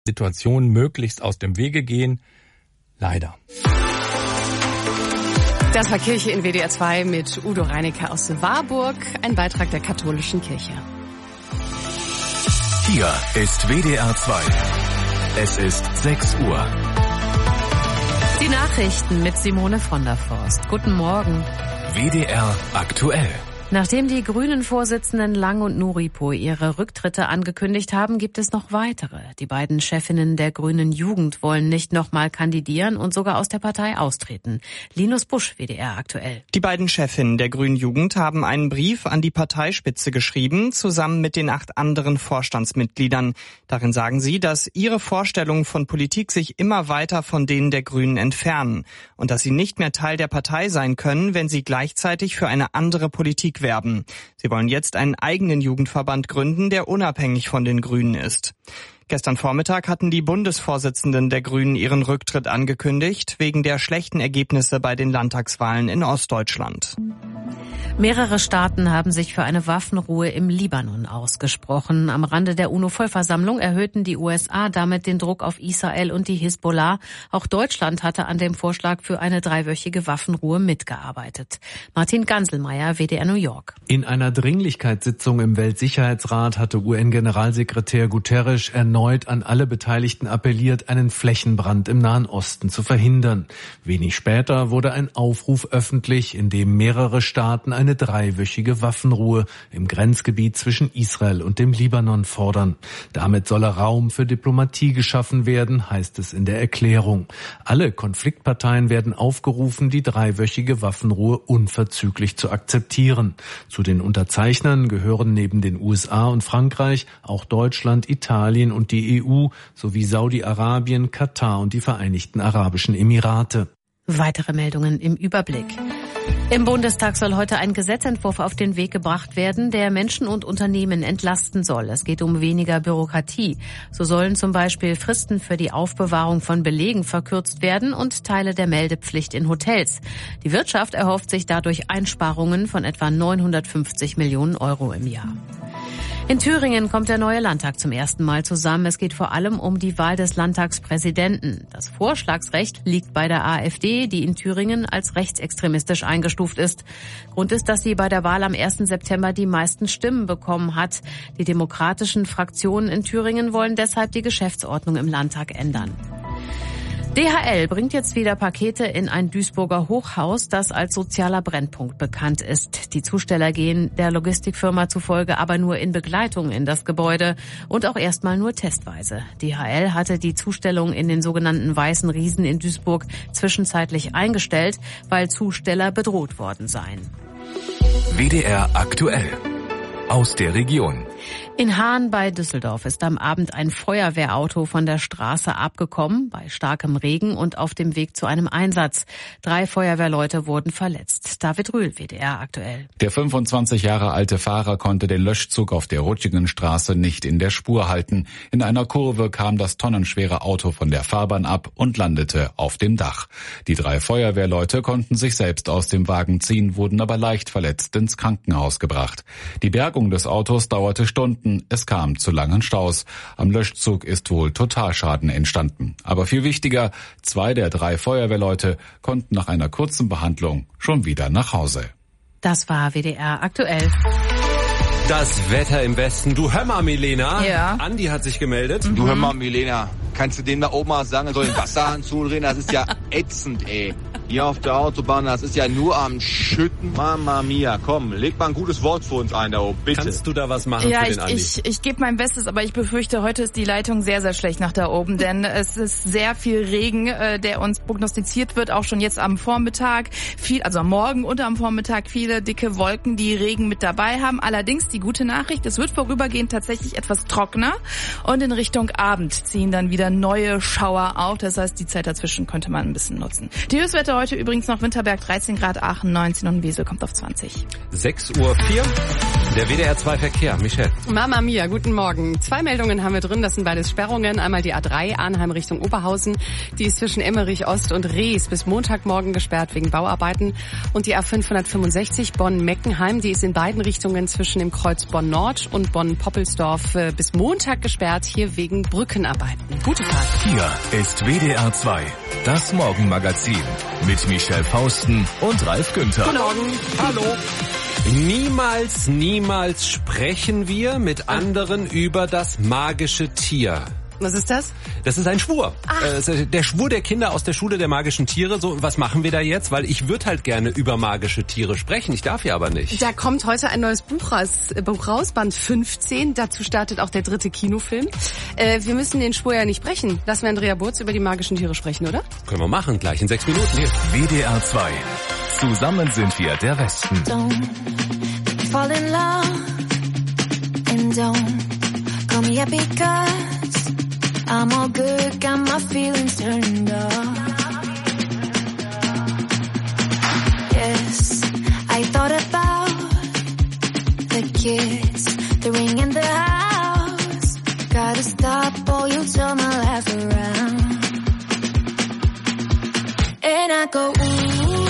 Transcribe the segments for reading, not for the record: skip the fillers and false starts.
Situationen möglichst aus dem Wege gehen. Leider. Das war Kirche in WDR 2 mit Udo Reinicke aus Warburg, ein Beitrag der katholischen Kirche. Hier ist WDR 2. Es ist 6 Uhr. Die Nachrichten mit Simone von der Forst. Guten Morgen. WDR aktuell. Nachdem die Grünen-Vorsitzenden Lang und Nuripo ihre Rücktritte angekündigt haben, gibt es noch weitere. Die beiden Chefinnen der Grünen Jugend wollen nicht nochmal kandidieren und sogar aus der Partei austreten. Linus Busch, WDR aktuell. Die beiden Chefinnen der Grünen Jugend haben einen Brief an die Parteispitze geschrieben, zusammen mit den 8 anderen Vorstandsmitgliedern. Darin sagen sie, dass ihre Vorstellungen von Politik sich immer weiter von denen der Grünen entfernen und dass sie nicht mehr Teil der Partei sein können, wenn sie gleichzeitig für eine andere Politik werben. Sie wollen jetzt einen eigenen Jugendverband gründen, der unabhängig von den Grünen ist. Gestern Vormittag hatten die Bundesvorsitzenden der Grünen ihren Rücktritt angekündigt, wegen der schlechten Ergebnisse bei den Landtagswahlen in Ostdeutschland. Mehrere Staaten haben sich für eine Waffenruhe im Libanon ausgesprochen. Am Rande der UNO-Vollversammlung erhöhten die USA damit den Druck auf Israel und die Hisbollah. Auch Deutschland hatte an dem Vorschlag für eine 3-wöchige Waffenruhe mitgearbeitet. Martin Ganselmeier, WDR New York. In einer Dringlichkeitssitzung im Weltsicherheitsrat hatte UN-Generalsekretär Guterres erneut an alle Beteiligten appelliert, einen Flächenbrand im Nahen Osten zu verhindern. Wenig später wurde ein Aufruf öffentlich, in dem mehrere Staaten eine 3-wöchige Waffenruhe im Grenzgebiet zwischen Israel und dem Libanon fordern. Damit solle Raum für Diplomatie geschaffen werden, heißt es in der Erklärung. Alle Konfliktparteien werden aufgerufen, die 3-wöchige Waffenruhe unverzüglich zu akzeptieren. Zu den Unterzeichnern gehören neben den USA und Frankreich auch Deutschland, Italien und die EU sowie Saudi-Arabien, Katar und die Vereinigten Arabischen Emirate. Weitere Meldungen im Überblick. Im Bundestag soll heute ein Gesetzentwurf auf den Weg gebracht werden, der Menschen und Unternehmen entlasten soll. Es geht um weniger Bürokratie. So sollen zum Beispiel Fristen für die Aufbewahrung von Belegen verkürzt werden und Teile der Meldepflicht in Hotels. Die Wirtschaft erhofft sich dadurch Einsparungen von etwa 950 Millionen Euro im Jahr. In Thüringen kommt der neue Landtag zum ersten Mal zusammen. Es geht vor allem um die Wahl des Landtagspräsidenten. Das Vorschlagsrecht liegt bei der AfD, die in Thüringen als rechtsextremistisch eingestuft ist. Grund ist, dass sie bei der Wahl am 1. September die meisten Stimmen bekommen hat. Die demokratischen Fraktionen in Thüringen wollen deshalb die Geschäftsordnung im Landtag ändern. DHL bringt jetzt wieder Pakete in ein Duisburger Hochhaus, das als sozialer Brennpunkt bekannt ist. Die Zusteller gehen der Logistikfirma zufolge aber nur in Begleitung in das Gebäude und auch erstmal nur testweise. DHL hatte die Zustellung in den sogenannten Weißen Riesen in Duisburg zwischenzeitlich eingestellt, weil Zusteller bedroht worden seien. WDR aktuell. Aus der Region. In Haan bei Düsseldorf ist am Abend ein Feuerwehrauto von der Straße abgekommen, bei starkem Regen und auf dem Weg zu einem Einsatz. 3 Feuerwehrleute wurden verletzt. David Rühl, WDR aktuell. Der 25 Jahre alte Fahrer konnte den Löschzug auf der rutschigen Straße nicht in der Spur halten. In einer Kurve kam das tonnenschwere Auto von der Fahrbahn ab und landete auf dem Dach. Die 3 Feuerwehrleute konnten sich selbst aus dem Wagen ziehen, wurden aber leicht verletzt ins Krankenhaus gebracht. Die Bergung des Autos dauerte Stunden. Es kam zu langen Staus. Am Löschzug ist wohl Totalschaden entstanden. Aber viel wichtiger, 2 der 3 Feuerwehrleute konnten nach einer kurzen Behandlung schon wieder nach Hause. Das war WDR aktuell. Das Wetter im Westen. Du hör mal, Milena. Ja. Andi hat sich gemeldet. Du hör mal, Milena. Kannst du dem da oben mal sagen, er soll den Wasserhahn zudrehen? Das ist ja ätzend, ey. Hier auf der Autobahn, das ist ja nur am Schütten. Mama mia, komm, leg mal ein gutes Wort für uns ein da oben, bitte. Kannst du da was machen für den Andi? Ich gebe mein Bestes, aber ich befürchte, heute ist die Leitung sehr, sehr schlecht nach da oben, denn es ist sehr viel Regen, der uns prognostiziert wird, auch schon jetzt am Vormittag. Also am Morgen und am Vormittag viele dicke Wolken, die Regen mit dabei haben. Allerdings die gute Nachricht, es wird vorübergehend tatsächlich etwas trockener und in Richtung Abend ziehen dann wieder neue Schauer auf. Das heißt, die Zeit dazwischen könnte man ein bisschen nutzen. Die Höchstwerte heute übrigens noch Winterberg 13 Grad, Aachen 19 und Wesel kommt auf 20. 6:04 Uhr. Der WDR 2 Verkehr, Michelle. Mama Mia, guten Morgen. 2 Meldungen haben wir drin, das sind beides Sperrungen. Einmal die A3 Arnheim Richtung Oberhausen, die ist zwischen Emmerich Ost und Rees bis Montagmorgen gesperrt wegen Bauarbeiten. Und die A565 Bonn-Meckenheim, die ist in beiden Richtungen zwischen dem Kreuz Bonn-Nord und Bonn-Poppelsdorf bis Montag gesperrt, hier wegen Brückenarbeiten. Gute Fahrt. Hier ist WDR 2, das Morgenmagazin mit Michelle Fausten und Ralf Günther. Guten Morgen. Hallo. Niemals sprechen wir mit anderen über das magische Tier. Was ist das? Das ist ein Schwur. Der Schwur der Kinder aus der Schule der magischen Tiere. So, was machen wir da jetzt? Weil ich würde halt gerne über magische Tiere sprechen. Ich darf ja aber nicht. Da kommt heute ein neues Buch raus, Band 15. Dazu startet auch der 3. Kinofilm. Wir müssen den Schwur ja nicht brechen. Lassen wir Andrea Burz über die magischen Tiere sprechen, oder? Können wir machen, gleich in 6 Minuten hier. WDR 2. Zusammen sind wir der Westen. Don't fall in love and don't call me up because I'm all good, got my feelings turned off. Yes, I thought about the kiss, the ring in the house. Gotta stop or you turn my life around. And I go, ooh.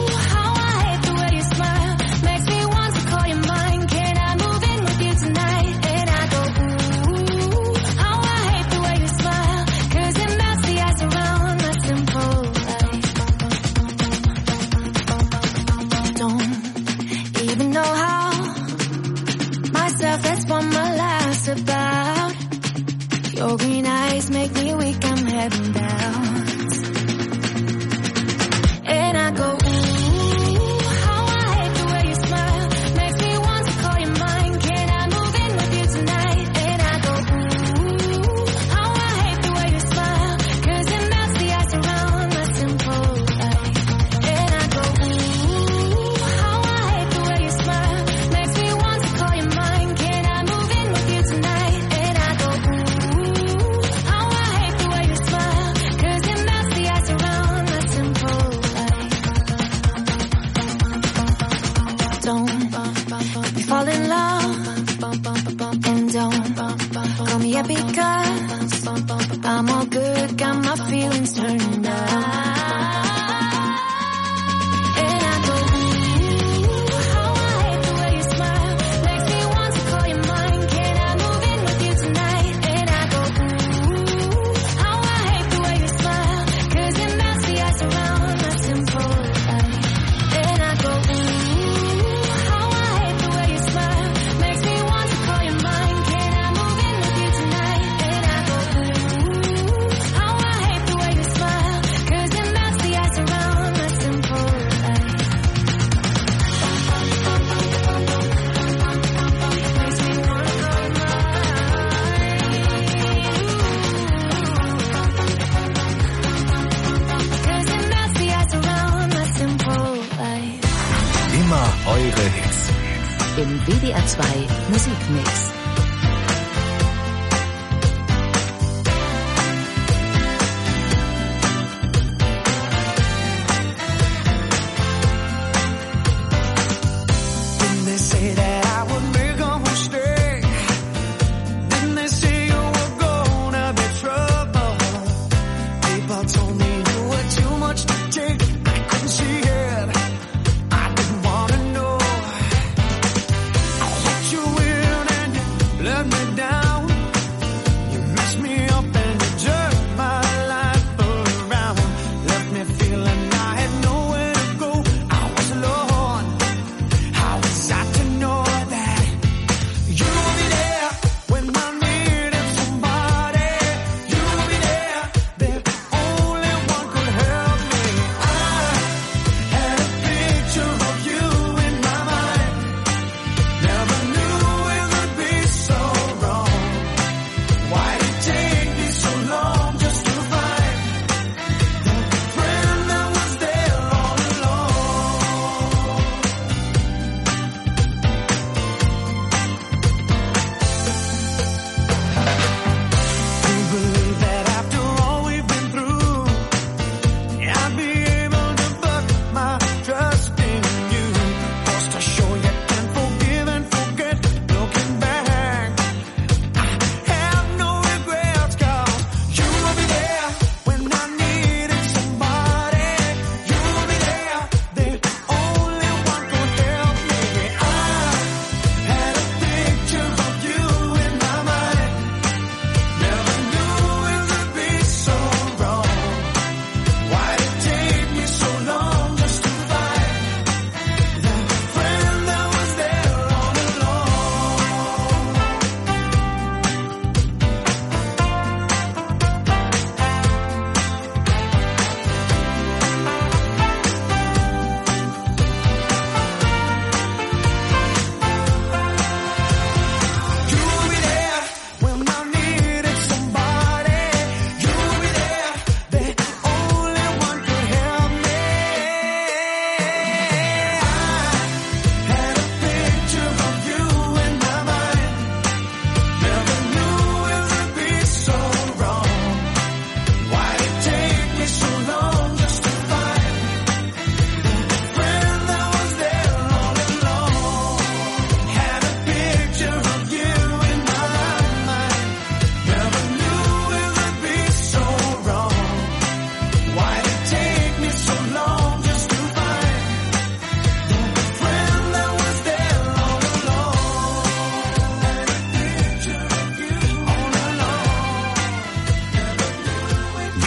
Your green eyes make me weak, I'm heading down. And I go, ooh, how I hate the way you smile. Makes me want to call you mine. Can I move in with you tonight? And I go, ooh, how I hate the way you smile. 'Cause it melts the ice around my simple life. And I go, ooh, how I hate the way you smile. Makes me want to call you mine. Can I move in with you tonight? And I go, fall in love and don't call me up because I'm all good, got my feelings turned on. Eure Hits. Im WDR 2 Musikmix. You will and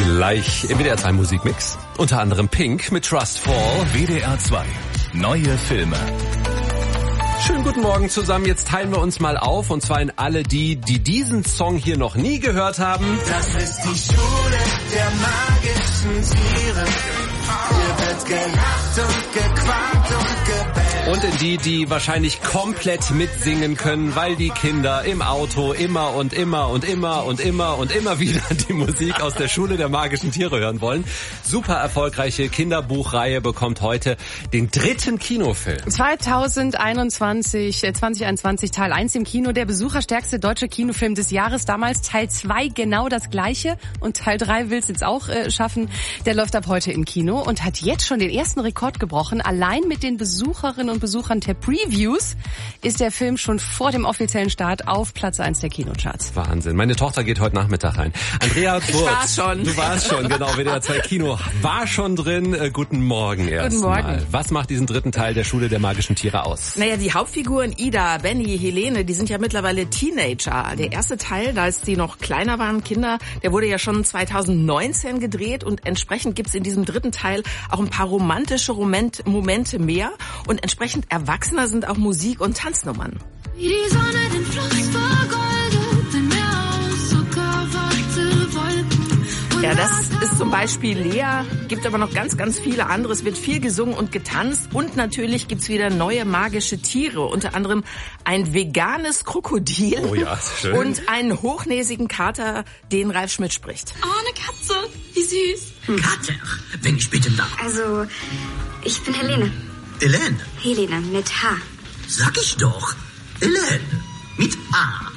Gleich im WDR 2 Musikmix. Unter anderem Pink mit Trust Fall. WDR 2. Neue Filme. Schönen guten Morgen zusammen. Jetzt teilen wir uns mal auf. Und zwar in alle die diesen Song hier noch nie gehört haben. Das ist die Schule der magischen Tiere. Hier wird gelacht und gequakt und gebellt. Und in die wahrscheinlich komplett mitsingen können, weil die Kinder im Auto immer wieder die Musik aus der Schule der magischen Tiere hören wollen. Super erfolgreiche Kinderbuchreihe bekommt heute den 3. Kinofilm. 2021 Teil 1 im Kino, der besucherstärkste deutsche Kinofilm des Jahres. Damals Teil 2 genau das gleiche und Teil 3 will es jetzt auch schaffen. Der läuft ab heute im Kino und hat jetzt schon den ersten Rekord gebrochen. Allein mit den Besucherinnen und Besuchern der Previews ist der Film schon vor dem offiziellen Start auf Platz 1 der Kinocharts. Wahnsinn. Meine Tochter geht heute Nachmittag rein. Andrea Burz. Ich war schon. Du warst schon, genau. WDR 2 Kino war schon drin. Guten Morgen erst Guten Morgen. mal. Was macht diesen 3. Teil der Schule der magischen Tiere aus? Naja, die Hauptfiguren Ida, Benny, Helene, die sind ja mittlerweile Teenager. Der erste Teil, da als die noch kleiner waren, Kinder, der wurde ja schon 2019 gedreht und entsprechend gibt's in diesem 3. Teil auch ein paar romantische Momente mehr und entsprechend erwachsener sind auch Musik- und Tanznummern. Wie die Sonne den Fluss vergoldet, den Meer aus zuckerwatte Wolken. Ja, das ist zum Beispiel Lea, gibt aber noch ganz, ganz viele andere. Es wird viel gesungen und getanzt und natürlich gibt's wieder neue magische Tiere, unter anderem ein veganes Krokodil Oh ja, schön. und einen hochnäsigen Kater, den Ralf Schmidt spricht. Oh, eine Katze. Wie süß. Kater, wenn ich bitten darf. Also, ich bin Helene. Helene, Helene mit H. sag ich doch. Helene, mit A.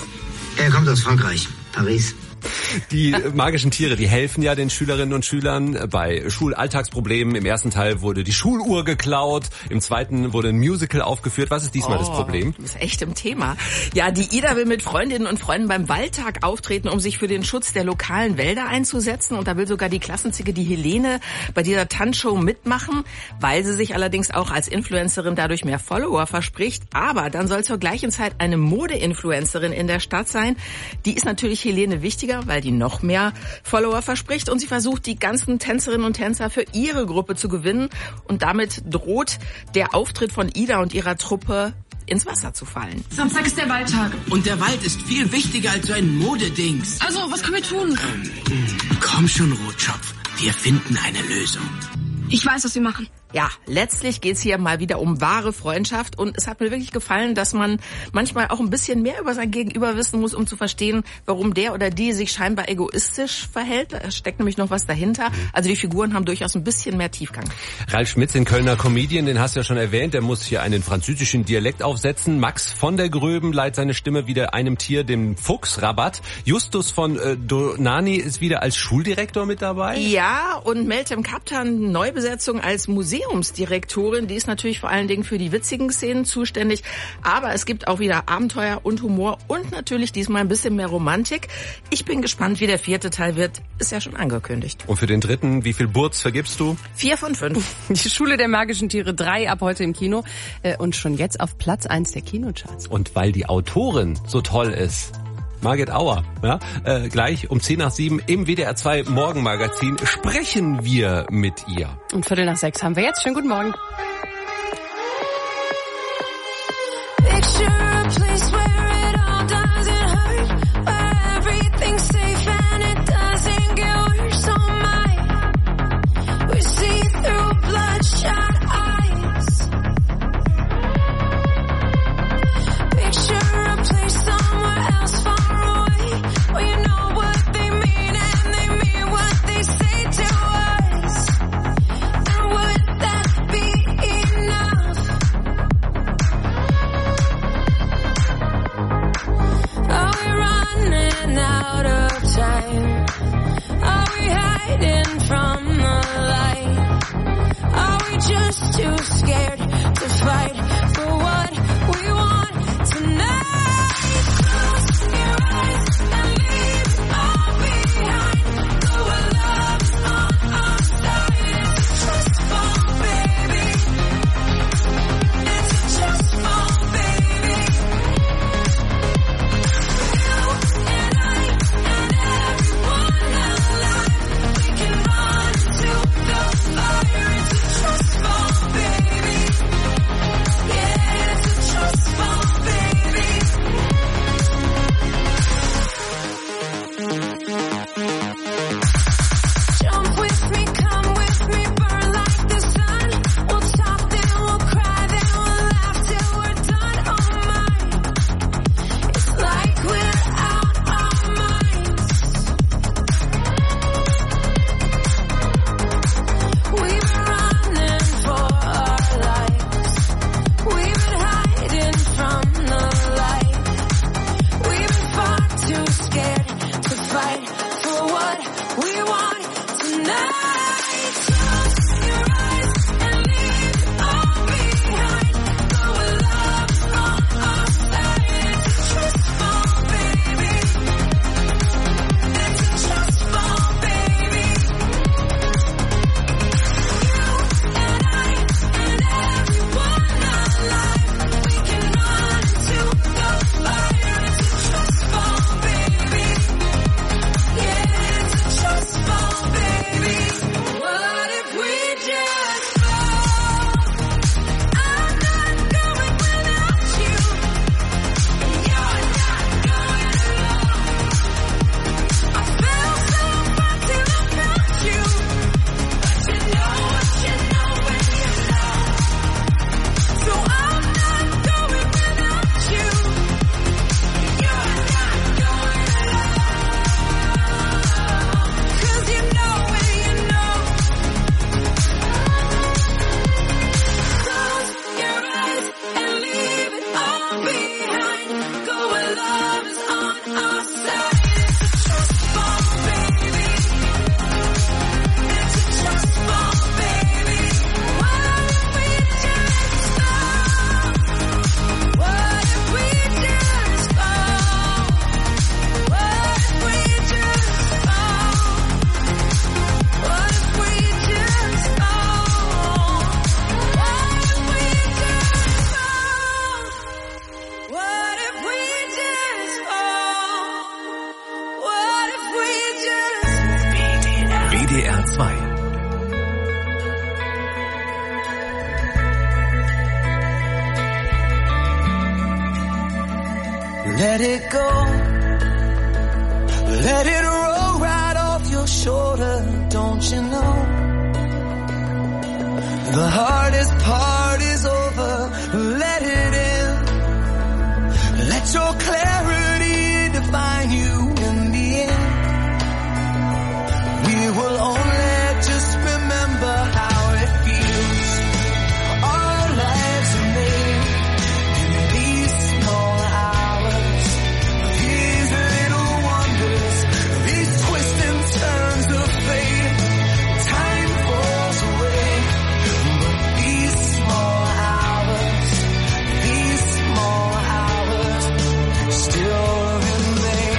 Er kommt aus Frankreich, Paris. Die magischen Tiere, die helfen ja den Schülerinnen und Schülern bei Schulalltagsproblemen. Im ersten Teil wurde die Schuluhr geklaut, im zweiten wurde ein Musical aufgeführt. Was ist diesmal das Problem? Du bist echt im Thema. Ja, die Ida will mit Freundinnen und Freunden beim Waldtag auftreten, um sich für den Schutz der lokalen Wälder einzusetzen. Und da will sogar die Klassenzicke, die Helene, bei dieser Tanzshow mitmachen, weil sie sich allerdings auch als Influencerin dadurch mehr Follower verspricht. Aber dann soll zur gleichen Zeit eine Mode-Influencerin in der Stadt sein. Die ist natürlich Helene wichtiger, weil die noch mehr Follower verspricht und sie versucht, die ganzen Tänzerinnen und Tänzer für ihre Gruppe zu gewinnen und damit droht der Auftritt von Ida und ihrer Truppe ins Wasser zu fallen. Samstag ist der Waldtag. Und der Wald ist viel wichtiger als so ein Modedings. Also, was können wir tun? Komm schon, Rotschopf. Wir finden eine Lösung. Ich weiß, was wir machen. Ja, letztlich geht's hier mal wieder um wahre Freundschaft und es hat mir wirklich gefallen, dass man manchmal auch ein bisschen mehr über sein Gegenüber wissen muss, um zu verstehen, warum der oder die sich scheinbar egoistisch verhält. Da steckt nämlich noch was dahinter. Also die Figuren haben durchaus ein bisschen mehr Tiefgang. Ralf Schmitz, den Kölner Comedian, den hast du ja schon erwähnt, der muss hier einen französischen Dialekt aufsetzen. Max von der Gröben leiht seine Stimme wieder einem Tier, dem Fuchsrabatt. Justus von Donani ist wieder als Schuldirektor mit dabei. Ja, und Meltem Kaptan, Neubesetzung als Museumsdirektorin, die ist natürlich vor allen Dingen für die witzigen Szenen zuständig, aber es gibt auch wieder Abenteuer und Humor und natürlich diesmal ein bisschen mehr Romantik. Ich bin gespannt, wie der 4. Teil wird, ist ja schon angekündigt. Und für den 3., wie viel Burz vergibst du? 4 von 5. Die Schule der magischen Tiere 3 ab heute im Kino und schon jetzt auf Platz 1 der Kinocharts. Und weil die Autorin so toll ist, Margit Auer, ja, gleich um 7:10 im WDR 2 Morgenmagazin sprechen wir mit ihr. Und 5:45 haben wir jetzt. Schönen guten Morgen. Picture a place where it all doesn't hurt, where everything's safe and it doesn't get worse. Oh my, we see through bloodshot eyes. Picture a place somewhere else far away, where you know what they mean and they mean what they say to us. And would that be WDR 2. Let it go. Let it roll right off your shoulder, don't you know? The hardest part is over. Let it in. Let your clarity define you in the end. We will only just remember how it feels. Our lives are made in these small hours. These little wonders, these twists and turns of fate. Time falls away, but these small hours still remain.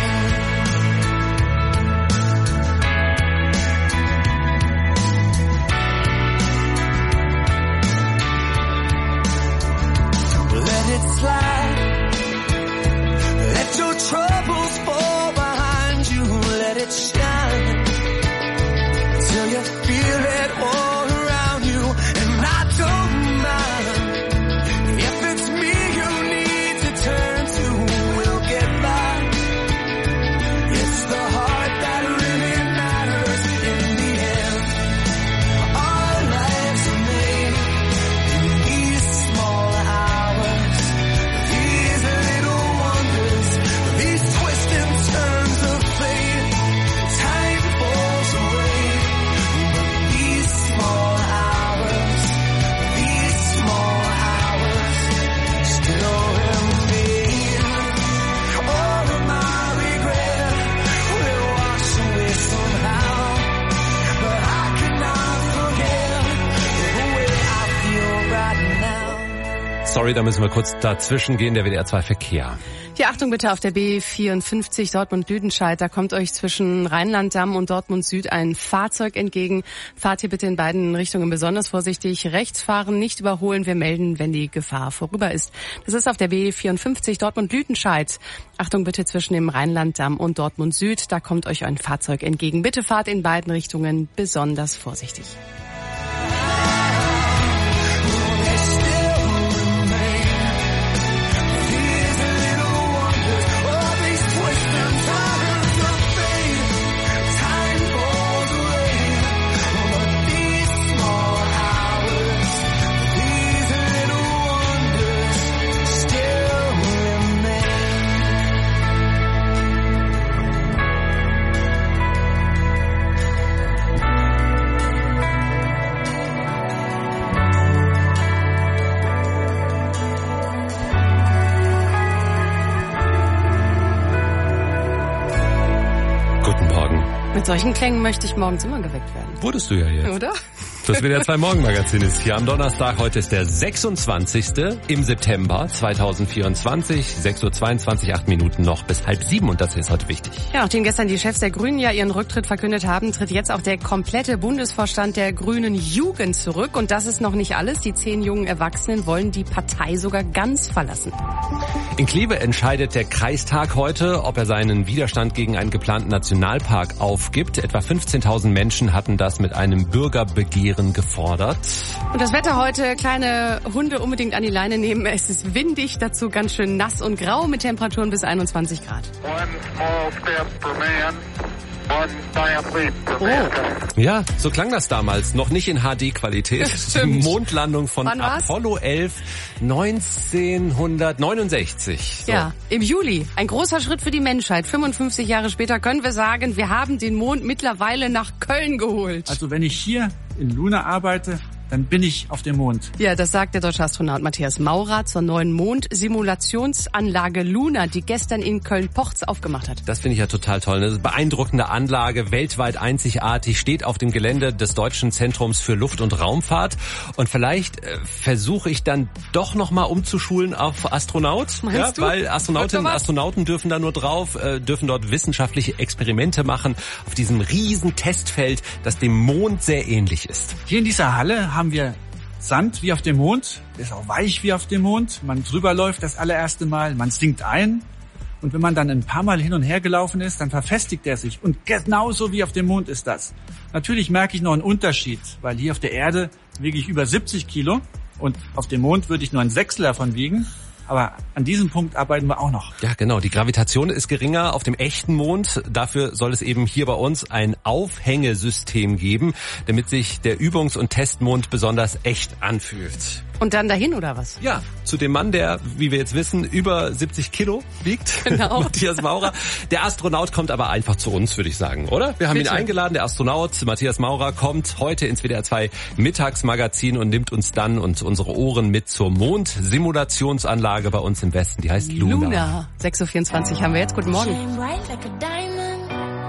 Let it slide. Let your troubles fall behind you. Let it shine till you feel it all around you. And I don't mind if it's me you need to turn to. We'll get by. It's the heart that really matters in the end. Our lives are made in these small hours. These little wonders, these twists and turns of fate. Time falls away, but these small hours still remain. All of my regret will wash away somehow, but I cannot forget the way I feel right now. Sorry, da müssen wir kurz dazwischen gehen, der WDR 2 Verkehr. Ja, Achtung bitte auf der B54 Dortmund-Lüdenscheid. Da kommt euch zwischen Rheinland-Damm und Dortmund Süd ein Fahrzeug entgegen. Fahrt hier bitte in beiden Richtungen besonders vorsichtig. Rechts fahren, nicht überholen. Wir melden, wenn die Gefahr vorüber ist. Das ist auf der B54 Dortmund-Lüdenscheid. Achtung bitte zwischen dem Rheinland-Damm und Dortmund Süd. Da kommt euch ein Fahrzeug entgegen. Bitte fahrt in beiden Richtungen besonders vorsichtig. Mit solchen Klängen möchte ich morgens immer geweckt werden. Wurdest du ja jetzt. Oder? Das WDR 2 Morgenmagazin ist hier am Donnerstag. Heute ist der 26. im September 2024. 6:22 Uhr, 8 Minuten noch bis 6:30 und das ist heute wichtig. Ja, nachdem gestern die Chefs der Grünen ja ihren Rücktritt verkündet haben, tritt jetzt auch der komplette Bundesvorstand der Grünen Jugend zurück. Und das ist noch nicht alles. Die 10 jungen Erwachsenen wollen die Partei sogar ganz verlassen. In Kleve entscheidet der Kreistag heute, ob er seinen Widerstand gegen einen geplanten Nationalpark aufgibt. Etwa 15.000 Menschen hatten das mit einem Bürgerbegehren gefordert. Und das Wetter heute, kleine Hunde unbedingt an die Leine nehmen. Es ist windig, dazu ganz schön nass und grau mit Temperaturen bis 21 Grad. Oh. Ja, so klang das damals. Noch nicht in HD-Qualität. Die Mondlandung von Apollo 11 1969. So. Ja, im Juli. Ein großer Schritt für die Menschheit. 55 Jahre später können wir sagen, wir haben den Mond mittlerweile nach Köln geholt. Also wenn ich hier in Luna arbeite, dann bin ich auf dem Mond. Ja, das sagt der deutsche Astronaut Matthias Maurer zur neuen Mondsimulationsanlage Luna, die gestern in Köln-Pochz aufgemacht hat. Das finde ich ja total toll. Eine beeindruckende Anlage, weltweit einzigartig, steht auf dem Gelände des Deutschen Zentrums für Luft- und Raumfahrt. Und vielleicht versuche ich dann doch nochmal umzuschulen auf Astronaut. Meinst du? Weil Astronautinnen und Astronauten dürfen da nur drauf, dürfen dort wissenschaftliche Experimente machen auf diesem riesen Testfeld, das dem Mond sehr ähnlich ist. Hier in dieser Halle haben wir Sand wie auf dem Mond, der ist auch weich wie auf dem Mond. Man drüber läuft das allererste Mal, man sinkt ein Und wenn man dann ein paar Mal hin und her gelaufen ist, dann verfestigt er sich. Und genauso wie auf dem Mond ist das. Natürlich merke ich noch einen Unterschied, weil hier auf der Erde wiege ich über 70 Kilo und auf dem Mond würde ich nur ein Sechstel davon wiegen. Aber an diesem Punkt arbeiten wir auch noch. Ja, genau. Die Gravitation ist geringer auf dem echten Mond. Dafür soll es eben hier bei uns ein Aufhängesystem geben, damit sich der Übungs- und Testmond besonders echt anfühlt. Und dann dahin, oder was? Ja, zu dem Mann, der, wie wir jetzt wissen, über 70 Kilo wiegt. Genau. Matthias Maurer. Der Astronaut kommt aber einfach zu uns, würde ich sagen, oder? Wir haben ihn eingeladen. Der Astronaut Matthias Maurer kommt heute ins WDR 2 Mittagsmagazin und nimmt uns dann und unsere Ohren mit zur Mondsimulationsanlage bei uns im Westen. Die heißt Luna. Luna. 6.24 Uhr haben wir jetzt. Guten Morgen. Shine bright like a diamond.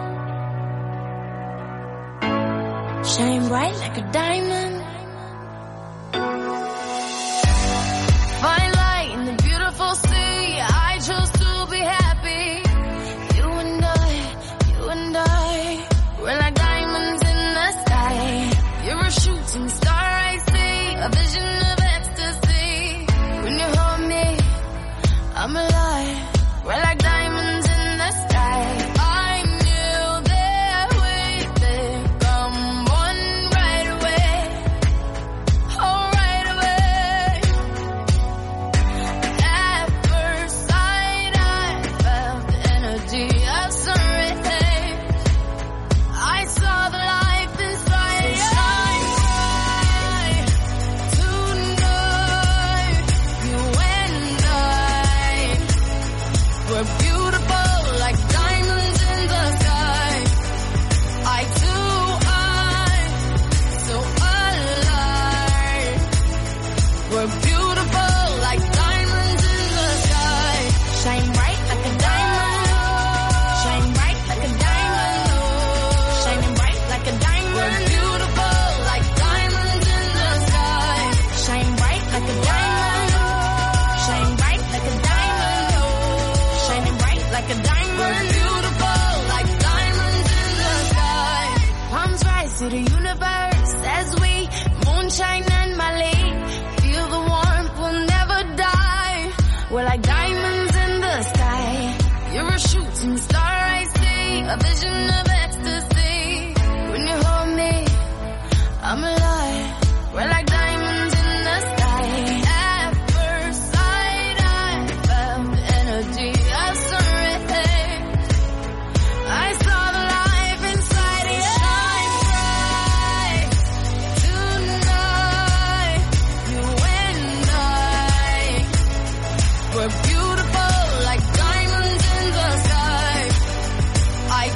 Shine bright like a diamond. Fine light in the beautiful sea. I chose to be happy. You and I, we're like diamonds in the sky. You're a shooting star, I see, a vision of ecstasy. When you hold me, I'm alive. We're like diamonds in the sky. I knew that we'd become one right away. Oh, right away. At first sight, I felt the energy of sun rays. I saw the life inside. So shine bright tonight. You and I, we're beautiful like diamonds in the sky. I so alive. We're beautiful like diamonds in the sky. Shine bright like a diamond. Shine bright like a diamond. Shining bright like a diamond. We're beautiful like diamonds in the sky. Shine bright like a diamond. Shine bright like a diamond. Shining bright like a diamond. We're beautiful like diamonds in the sky. Palms rise to the universe as we moonshine and Malay. Feel the warmth, we'll never die. We're like diamonds in the sky. You're a shooting star, I see, a vision of ecstasy. When you hold me, I'm alive. We're like diamonds in the sky. At first sight, I felt the energy of sun rays. I saw the life inside you. Shine bright tonight. You and I, we're beautiful like diamonds in the sky. I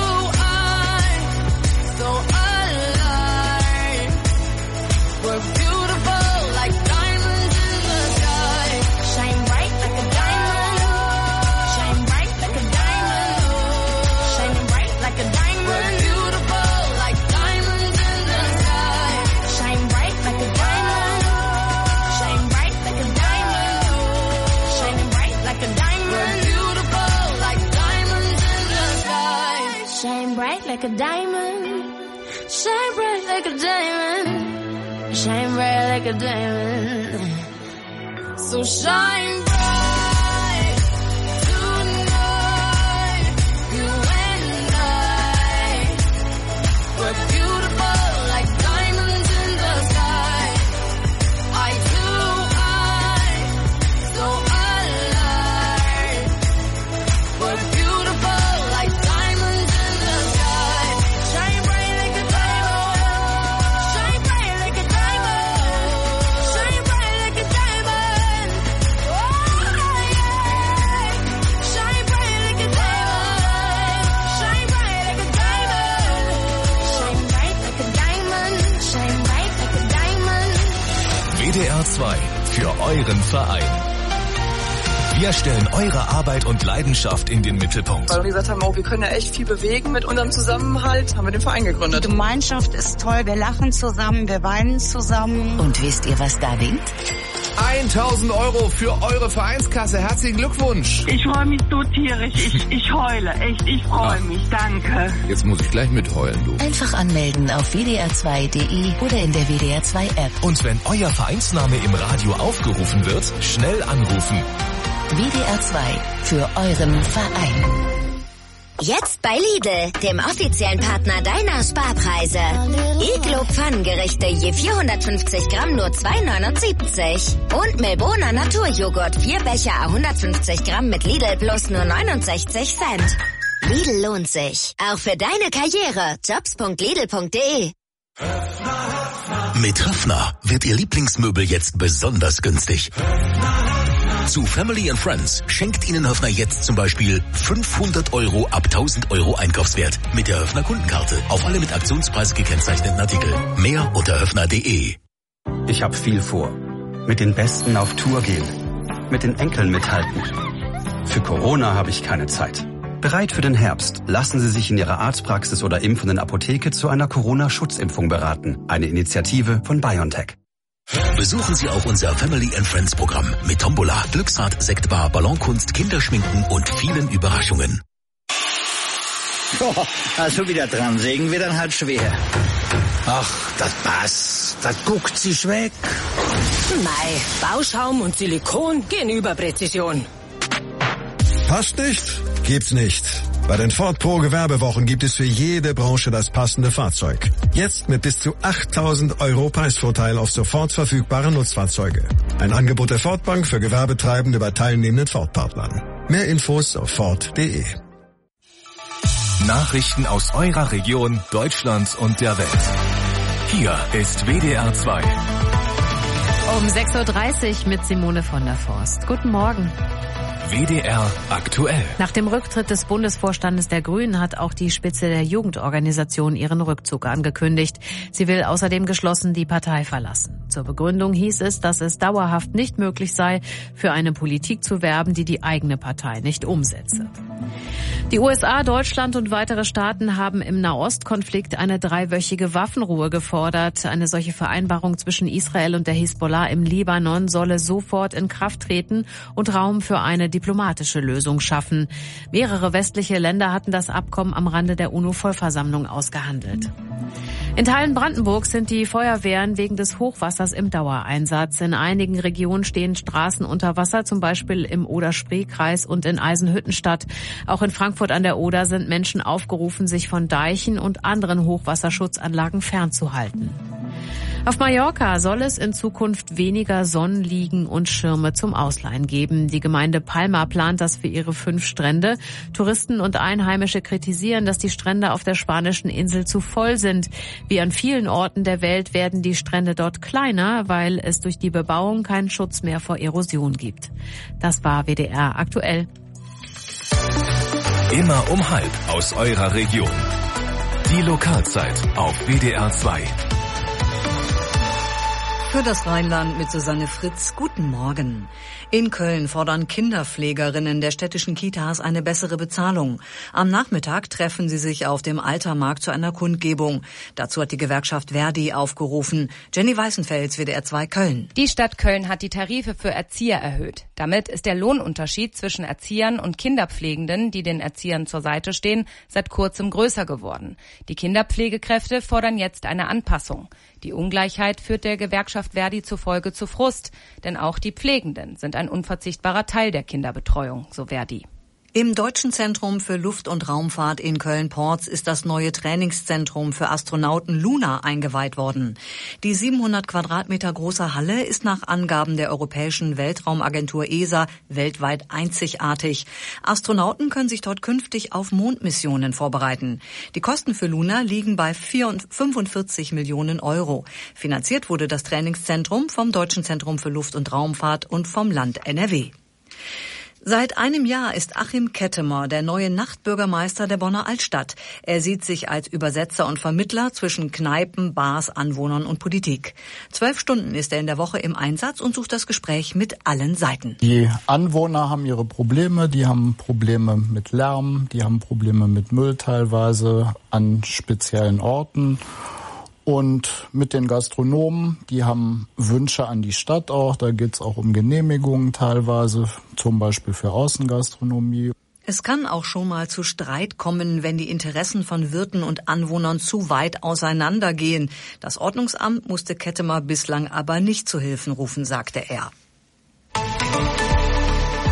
so alive. We're beautiful like diamonds in the sky. Shine bright like a diamond. Shine bright like a diamond. Shining bright like a diamond. We're beautiful like diamonds in the sky. Shine bright like a diamond. Shine bright like a diamond. Shining bright like a diamond. We're beautiful like diamonds in the sky. Shine bright like a diamond. Shine bright like a diamond. Shine bright like a diamond. So shine bright tonight. You and I, we're beautiful like diamonds in the sky. I so alive. We're beautiful like diamonds in the sky. Shine bright like a diamond. Shine bright like a diamond. Shine bright like a diamond. Oh, yeah. Shine bright like a diamond. Shine bright like a diamond. Shine bright like a diamond. Shine bright like a diamond. WDR 2 für euren Verein. Wir stellen eure Arbeit und Leidenschaft in den Mittelpunkt. Weil wir gesagt haben, oh, wir können ja echt viel bewegen mit unserem Zusammenhalt, haben wir den Verein gegründet. Die Gemeinschaft ist toll, wir lachen zusammen, wir weinen zusammen. Und wisst ihr, was da winkt? 1.000 € für eure Vereinskasse. Herzlichen Glückwunsch. Ich freue mich so tierisch. Ich heule. Echt, ich freue mich. Danke. Jetzt muss ich gleich mitheulen, du. Einfach anmelden auf wdr2.de oder in der WDR 2 App. Und wenn euer Vereinsname im Radio aufgerufen wird, schnell anrufen. WDR 2 für euren Verein. Jetzt bei Lidl, dem offiziellen Partner deiner Sparpreise. Iglo Pfannengerichte je 450 Gramm nur 2,79. Und Milbona Naturjoghurt 4 Becher 150 Gramm mit Lidl Plus nur 69 Cent. Lidl lohnt sich. Auch für deine Karriere. Jobs.lidl.de. Mit Höffner wird Ihr Lieblingsmöbel jetzt besonders günstig. Zu Family and Friends schenkt Ihnen Höffner jetzt zum Beispiel 500 € ab 1000 € Einkaufswert mit der Höffner Kundenkarte auf alle mit Aktionspreis gekennzeichneten Artikel. Mehr unter höffner.de. Ich habe viel vor. Mit den Besten auf Tour gehen. Mit den Enkeln mithalten. Für Corona habe ich keine Zeit. Bereit für den Herbst. Lassen Sie sich in Ihrer Arztpraxis oder impfenden Apotheke zu einer Corona-Schutzimpfung beraten. Eine Initiative von BioNTech. Besuchen Sie auch unser Family and Friends Programm mit Tombola, Glücksrad, Sektbar, Ballonkunst, Kinderschminken und vielen Überraschungen. Also wieder dran sägen wir dann halt schwer. Ach, das passt. Das guckt sich weg. Mei, Bauschaum und Silikon gehen über Präzision. Passt nicht? Gibt's nicht. Bei den Ford Pro Gewerbewochen gibt es für jede Branche das passende Fahrzeug. Jetzt mit bis zu 8.000 € Preisvorteil auf sofort verfügbare Nutzfahrzeuge. Ein Angebot der Ford Bank für Gewerbetreibende bei teilnehmenden Ford-Partnern. Mehr Infos auf Ford.de. Nachrichten aus eurer Region, Deutschland und der Welt. Hier ist WDR 2. Um 6.30 Uhr mit Simone von der Forst. Guten Morgen. WDR aktuell. Nach dem Rücktritt des Bundesvorstandes der Grünen hat auch die Spitze der Jugendorganisation ihren Rückzug angekündigt. Sie will außerdem geschlossen die Partei verlassen. Zur Begründung hieß es, dass es dauerhaft nicht möglich sei, für eine Politik zu werben, die die eigene Partei nicht umsetze. Die USA, Deutschland und weitere Staaten haben im Nahostkonflikt eine 3-wöchige Waffenruhe gefordert. Eine solche Vereinbarung zwischen Israel und der Hisbollah im Libanon solle sofort in Kraft treten und Raum für eine diplomatische Lösung schaffen. Mehrere westliche Länder hatten das Abkommen am Rande der UNO-Vollversammlung ausgehandelt. In Teilen Brandenburgs sind die Feuerwehren wegen des Hochwassers im Dauereinsatz. In einigen Regionen stehen Straßen unter Wasser, zum Beispiel im Oder-Spree-Kreis und in Eisenhüttenstadt. Auch in Frankfurt an der Oder sind Menschen aufgerufen, sich von Deichen und anderen Hochwasserschutzanlagen fernzuhalten. Auf Mallorca soll es in Zukunft weniger Sonnenliegen und Schirme zum Ausleihen geben. Die Gemeinde Palma plant das für ihre 5 Strände. Touristen und Einheimische kritisieren, dass die Strände auf der spanischen Insel zu voll sind. Wie an vielen Orten der Welt werden die Strände dort kleiner, weil es durch die Bebauung keinen Schutz mehr vor Erosion gibt. Das war WDR aktuell. Immer um 12 aus eurer Region. Die Lokalzeit auf WDR 2. Für das Rheinland mit Susanne Fritz. Guten Morgen. In Köln fordern Kinderpflegerinnen der städtischen Kitas eine bessere Bezahlung. Am Nachmittag treffen sie sich auf dem Altermarkt zu einer Kundgebung. Dazu hat die Gewerkschaft Verdi aufgerufen. Jenny Weißenfels, WDR 2 Köln. Die Stadt Köln hat die Tarife für Erzieher erhöht. Damit ist der Lohnunterschied zwischen Erziehern und Kinderpflegenden, die den Erziehern zur Seite stehen, seit kurzem größer geworden. Die Kinderpflegekräfte fordern jetzt eine Anpassung. Die Ungleichheit führt der Gewerkschaft Verdi zufolge zu Frust, denn auch die Pflegenden sind ein unverzichtbarer Teil der Kinderbetreuung, so Verdi. Im Deutschen Zentrum für Luft- und Raumfahrt in Köln-Porz ist das neue Trainingszentrum für Astronauten Luna eingeweiht worden. Die 700 Quadratmeter große Halle ist nach Angaben der Europäischen Weltraumagentur ESA weltweit einzigartig. Astronauten können sich dort künftig auf Mondmissionen vorbereiten. Die Kosten für Luna liegen bei 45 Millionen Euro. Finanziert wurde das Trainingszentrum vom Deutschen Zentrum für Luft- und Raumfahrt und vom Land NRW. Seit einem Jahr ist Achim Kettemer der neue Nachtbürgermeister der Bonner Altstadt. Er sieht sich als Übersetzer und Vermittler zwischen Kneipen, Bars, Anwohnern und Politik. 12 Stunden ist er in der Woche im Einsatz und sucht das Gespräch mit allen Seiten. Die Anwohner haben ihre Probleme, die haben Probleme mit Lärm, die haben Probleme mit Müll teilweise an speziellen Orten. Und mit den Gastronomen, die haben Wünsche an die Stadt auch. Da geht's auch um Genehmigungen teilweise, zum Beispiel für Außengastronomie. Es kann auch schon mal zu Streit kommen, wenn die Interessen von Wirten und Anwohnern zu weit auseinandergehen. Das Ordnungsamt musste Kettemer bislang aber nicht zu Hilfen rufen, sagte er.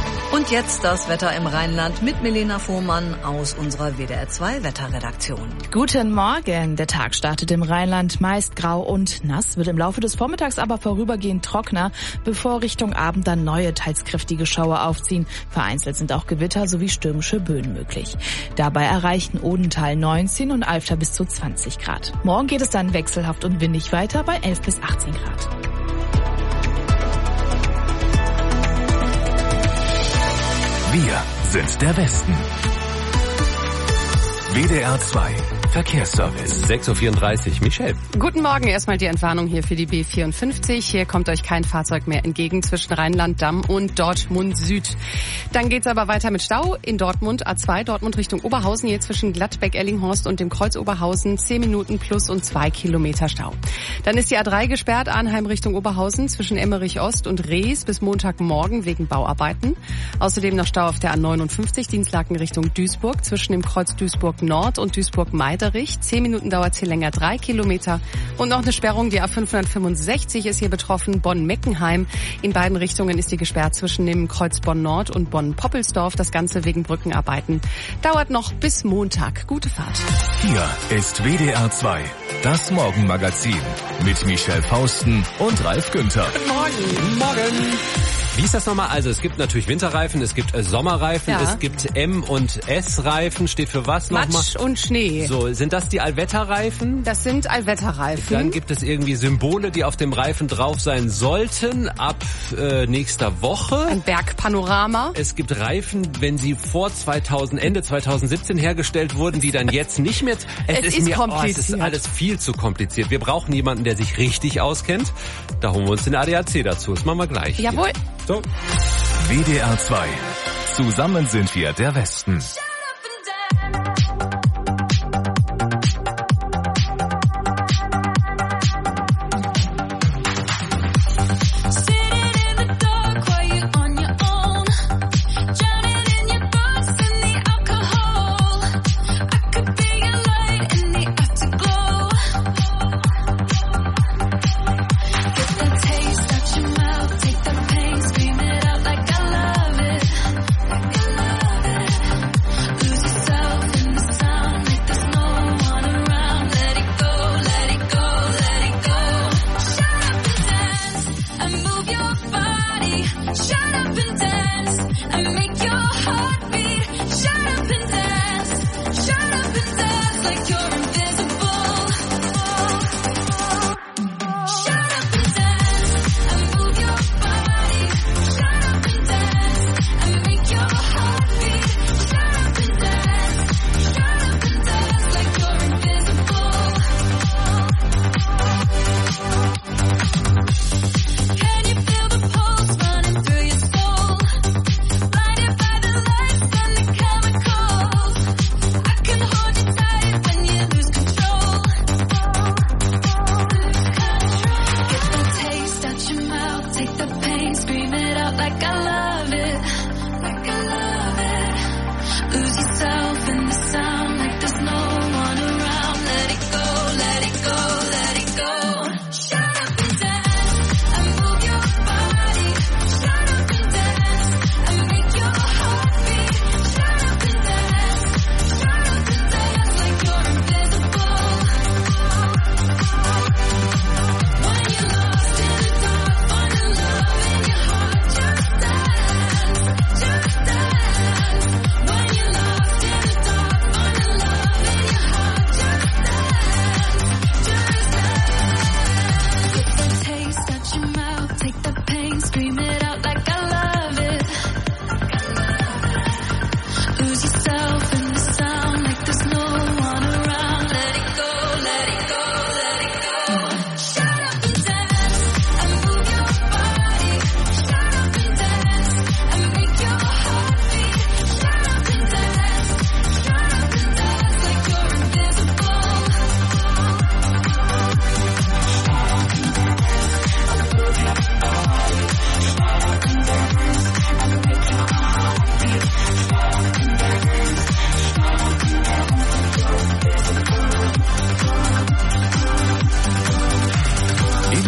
Und jetzt das Wetter im Rheinland mit Milena Fuhrmann aus unserer WDR 2 Wetterredaktion. Guten Morgen. Der Tag startet im Rheinland meist grau und nass, wird im Laufe des Vormittags aber vorübergehend trockener, bevor Richtung Abend dann neue, teils kräftige Schauer aufziehen. Vereinzelt sind auch Gewitter sowie stürmische Böen möglich. Dabei erreichen Odenthal 19 und Alfter bis zu 20 Grad. Morgen geht es dann wechselhaft und windig weiter bei 11 bis 18 Grad. Wir sind der Westen. WDR 2 Verkehrsservice. 6.34 Uhr. Michelle. Guten Morgen. Erstmal die Entwarnung hier für die B54. Hier kommt euch kein Fahrzeug mehr entgegen zwischen Rheinland-Damm und Dortmund Süd. Dann geht's aber weiter mit Stau in Dortmund. A2 Dortmund Richtung Oberhausen. Hier zwischen Gladbeck-Ellinghorst und dem Kreuz Oberhausen 10 Minuten plus und 2 Kilometer Stau. Dann ist die A3 gesperrt. Arnheim Richtung Oberhausen zwischen Emmerich Ost und Rees bis Montagmorgen wegen Bauarbeiten. Außerdem noch Stau auf der A59 Dienstlaken Richtung Duisburg zwischen dem Kreuz Duisburg Nord und Duisburg-Meiderich. 10 Minuten dauert hier länger, 3 Kilometer. Und noch eine Sperrung, die A565 ist hier betroffen, Bonn-Meckenheim. In beiden Richtungen ist die gesperrt zwischen dem Kreuz Bonn-Nord und Bonn-Poppelsdorf. Das Ganze wegen Brückenarbeiten. Dauert noch bis Montag. Gute Fahrt. Hier ist WDR 2, das Morgenmagazin mit Michelle Fausten und Ralf Günther. Guten Morgen. Wie ist das nochmal? Also es gibt natürlich Winterreifen, es gibt Sommerreifen, es gibt M- und S-Reifen. Steht für was nochmal? Matsch und Schnee. So, sind das die Allwetterreifen? Das sind Allwetterreifen. Dann gibt es irgendwie Symbole, die auf dem Reifen drauf sein sollten ab nächster Woche. Ein Bergpanorama. Es gibt Reifen, wenn sie vor Ende 2017 hergestellt wurden, die dann jetzt nicht mehr... Es ist kompliziert. Es ist alles viel zu kompliziert. Wir brauchen jemanden, der sich richtig auskennt. Da holen wir uns den ADAC dazu. Das machen wir gleich. Jawohl. So. WDR 2. Zusammen sind wir der Westen.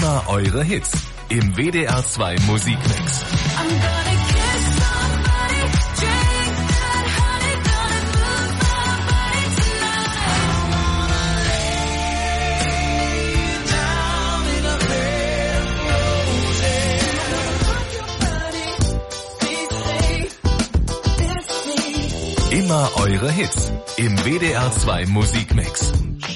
Eure Hits im WDR 2 Musikmix. Immer eure Hits im WDR 2 Musikmix.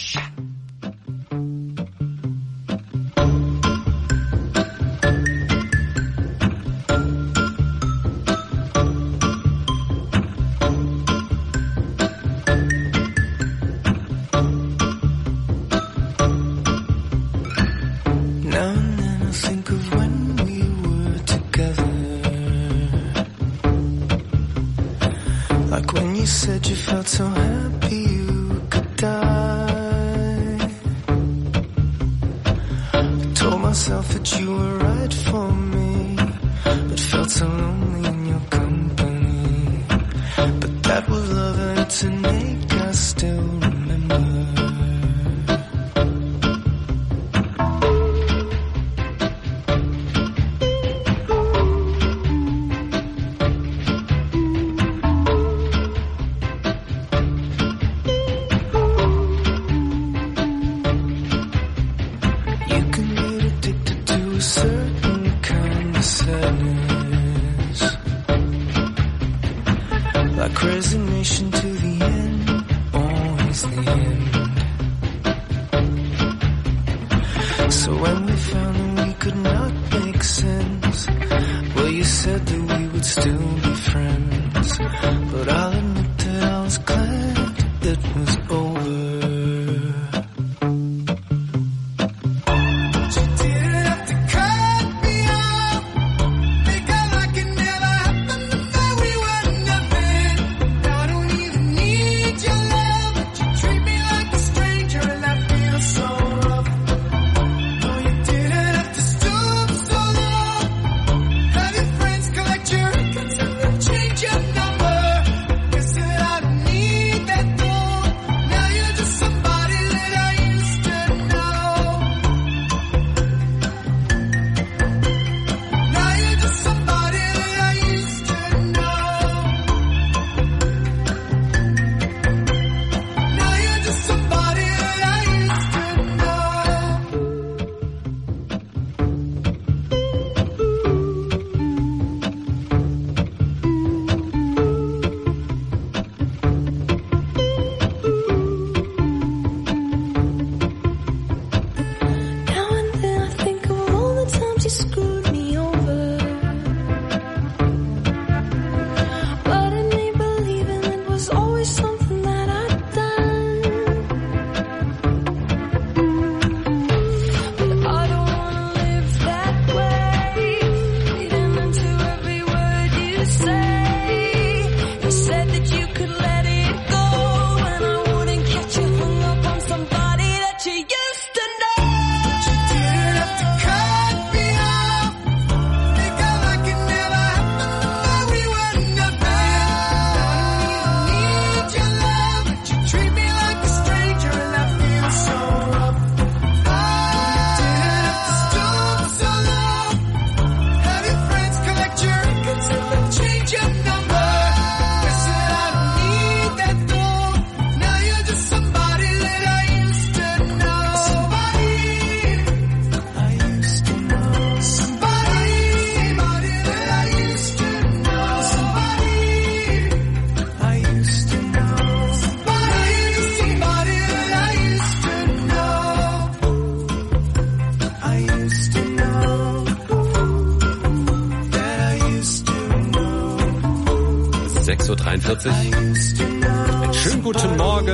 Einen schönen guten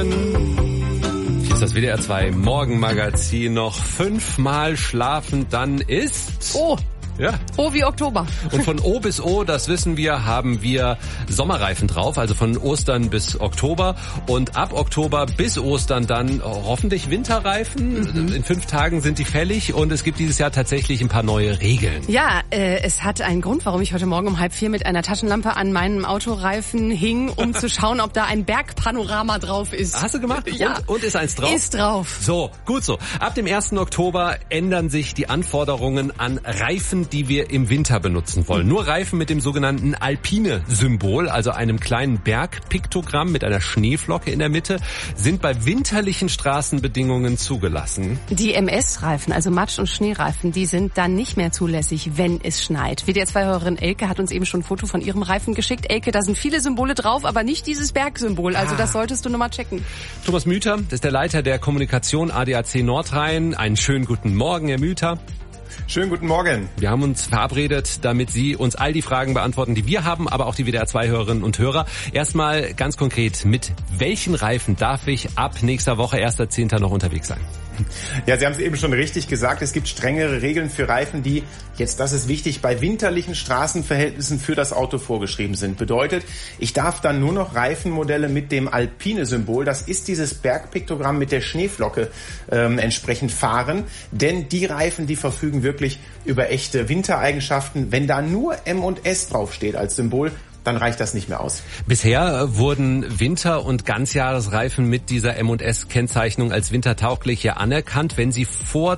Morgen. Hier ist das WDR 2 Morgenmagazin. Noch 5-mal schlafen, dann ist... Oh! Ja. O wie Oktober. Und von O bis O, das wissen wir, haben wir Sommerreifen drauf, also von Ostern bis Oktober. Und ab Oktober bis Ostern dann hoffentlich Winterreifen. In 5 Tagen sind die fällig und es gibt dieses Jahr tatsächlich ein paar neue Regeln. Ja, es hat einen Grund, warum ich heute Morgen um 3:30 mit einer Taschenlampe an meinem Autoreifen hing, um zu schauen, ob da ein Bergpanorama drauf ist. Hast du gemacht? Ja. Und ist eins drauf? Ist drauf. So, gut so. Ab dem 1. Oktober ändern sich die Anforderungen an Reifen Reifen, die wir im Winter benutzen wollen. Nur Reifen mit dem sogenannten Alpine-Symbol, also einem kleinen Bergpiktogramm mit einer Schneeflocke in der Mitte, sind bei winterlichen Straßenbedingungen zugelassen. Die MS-Reifen, also Matsch- und Schneereifen, die sind dann nicht mehr zulässig, wenn es schneit. WDR2-Hörerin Elke hat uns eben schon ein Foto von ihrem Reifen geschickt. Elke, da sind viele Symbole drauf, aber nicht dieses Bergsymbol. Also das solltest du nochmal checken. Thomas Müther, das ist der Leiter der Kommunikation ADAC Nordrhein. Einen schönen guten Morgen, Herr Müther. Schönen guten Morgen. Wir haben uns verabredet, damit Sie uns all die Fragen beantworten, die wir haben, aber auch die WDR2-Hörerinnen und Hörer. Erstmal ganz konkret, mit welchen Reifen darf ich ab nächster Woche, 1.10. noch unterwegs sein? Ja, Sie haben es eben schon richtig gesagt. Es gibt strengere Regeln für Reifen, die, jetzt das ist wichtig, bei winterlichen Straßenverhältnissen für das Auto vorgeschrieben sind. Bedeutet, ich darf dann nur noch Reifenmodelle mit dem Alpine-Symbol, das ist dieses Bergpiktogramm mit der Schneeflocke, entsprechend fahren. Denn die Reifen, die verfügen wirklich über echte Wintereigenschaften. Wenn da nur M&S draufsteht als Symbol, dann reicht das nicht mehr aus. Bisher wurden Winter- und Ganzjahresreifen mit dieser M&S-Kennzeichnung als wintertauglich anerkannt, wenn sie vor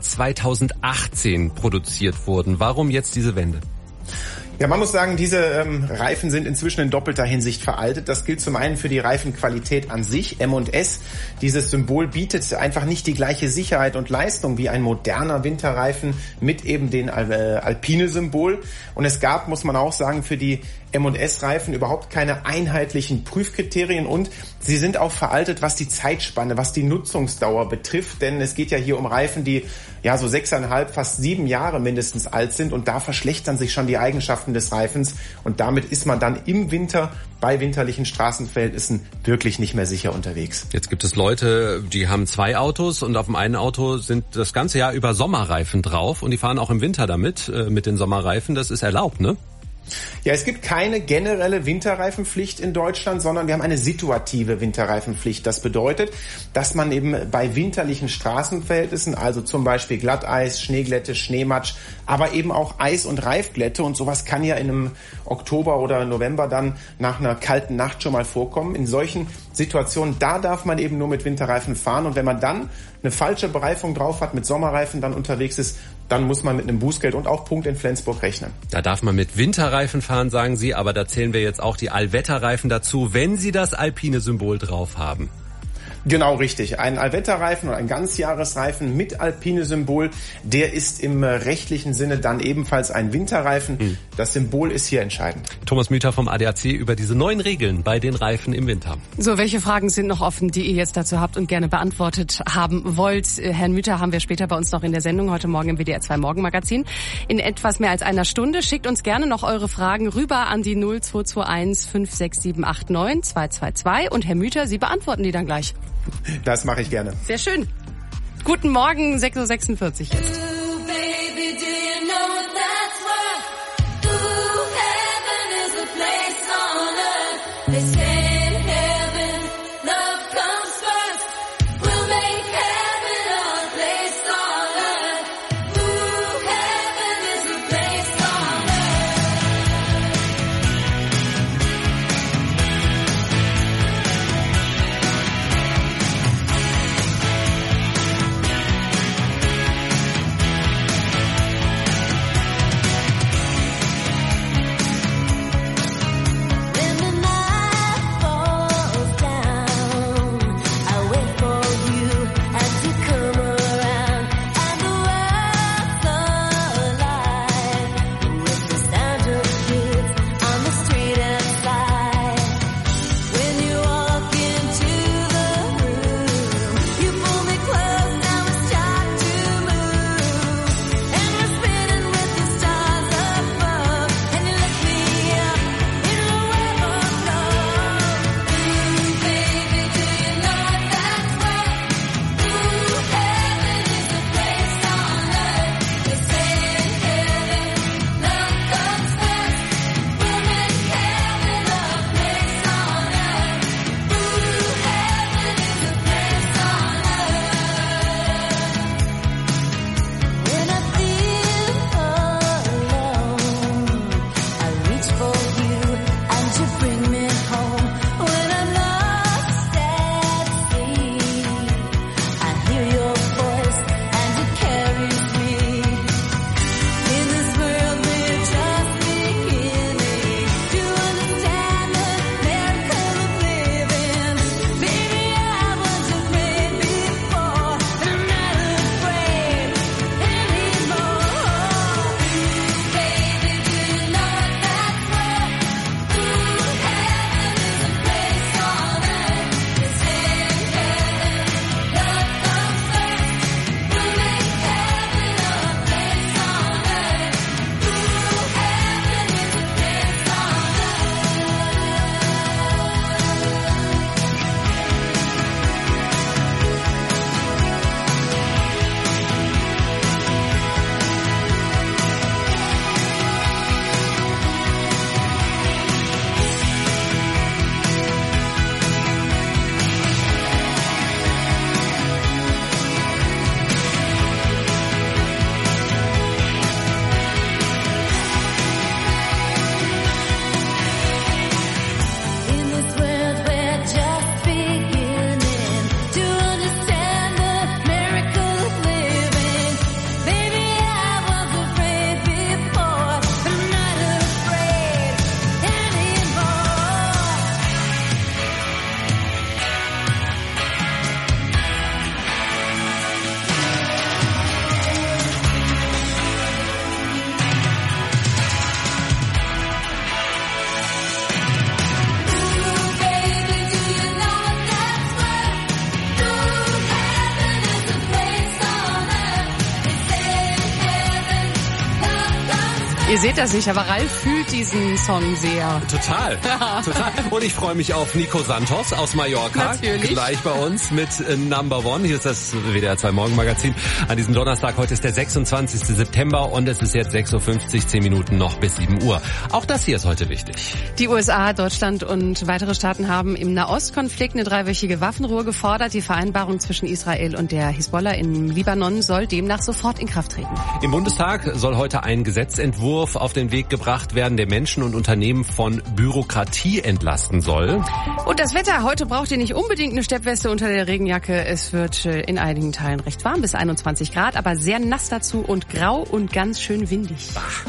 2018 produziert wurden. Warum jetzt diese Wende? Ja, man muss sagen, diese Reifen sind inzwischen in doppelter Hinsicht veraltet. Das gilt zum einen für die Reifenqualität an sich, M&S. Dieses Symbol bietet einfach nicht die gleiche Sicherheit und Leistung wie ein moderner Winterreifen mit eben dem Alpine-Symbol. Und es gab, muss man auch sagen, für die M&S-Reifen überhaupt keine einheitlichen Prüfkriterien und sie sind auch veraltet, was die Zeitspanne, was die Nutzungsdauer betrifft, denn es geht ja hier um Reifen, die ja so 6,5, fast 7 Jahre mindestens alt sind und da verschlechtern sich schon die Eigenschaften des Reifens und damit ist man dann im Winter bei winterlichen Straßenverhältnissen wirklich nicht mehr sicher unterwegs. Jetzt gibt es Leute, die haben 2 Autos und auf dem einen Auto sind das ganze Jahr über Sommerreifen drauf und die fahren auch im Winter damit, mit den Sommerreifen. Das ist erlaubt, ne? Ja, es gibt keine generelle Winterreifenpflicht in Deutschland, sondern wir haben eine situative Winterreifenpflicht. Das bedeutet, dass man eben bei winterlichen Straßenverhältnissen, also zum Beispiel Glatteis, Schneeglätte, Schneematsch, aber eben auch Eis- und Reifglätte und sowas kann ja in einem Oktober oder November dann nach einer kalten Nacht schon mal vorkommen. In solchen Situationen, da darf man eben nur mit Winterreifen fahren und wenn man dann eine falsche Bereifung drauf hat, mit Sommerreifen dann unterwegs ist, dann muss man mit einem Bußgeld und auch Punkt in Flensburg rechnen. Da darf man mit Winterreifen fahren, sagen Sie, aber da zählen wir jetzt auch die Allwetterreifen dazu, wenn sie das alpine Symbol drauf haben. Genau richtig. Ein Allwetterreifen oder ein Ganzjahresreifen mit Alpine-Symbol, der ist im rechtlichen Sinne dann ebenfalls ein Winterreifen. Das Symbol ist hier entscheidend. Thomas Müther vom ADAC über diese neuen Regeln bei den Reifen im Winter. So, welche Fragen sind noch offen, die ihr jetzt dazu habt und gerne beantwortet haben wollt? Herrn Müther haben wir später bei uns noch in der Sendung, heute Morgen im WDR2 Morgenmagazin. In etwas mehr als einer Stunde. Schickt uns gerne noch eure Fragen rüber an die 0221 56789 222 und Herr Müther, Sie beantworten die dann gleich. Das mache ich gerne. Sehr schön. Guten Morgen, 6.46 Uhr jetzt. Ihr seht das nicht, aber Ralf fühlt diesen Song sehr. Total, total. Und ich freue mich auf Nico Santos aus Mallorca. Natürlich. Gleich bei uns mit Number One. Hier ist das WDR 2 Morgenmagazin an diesem Donnerstag. Heute ist der 26. September und es ist jetzt 6.50 Uhr, 10 Minuten noch bis 7 Uhr. Auch das hier ist heute wichtig. Die USA, Deutschland und weitere Staaten haben im Nahostkonflikt eine 3-wöchige Waffenruhe gefordert. Die Vereinbarung zwischen Israel und der Hisbollah im Libanon soll demnach sofort in Kraft treten. Im Bundestag soll heute ein Gesetzentwurf auf den Weg gebracht werden, der Menschen und Unternehmen von Bürokratie entlasten soll. Und das Wetter. Heute braucht ihr nicht unbedingt eine Steppweste unter der Regenjacke. Es wird in einigen Teilen recht warm, bis 21 Grad, aber sehr nass dazu und grau und ganz schön windig.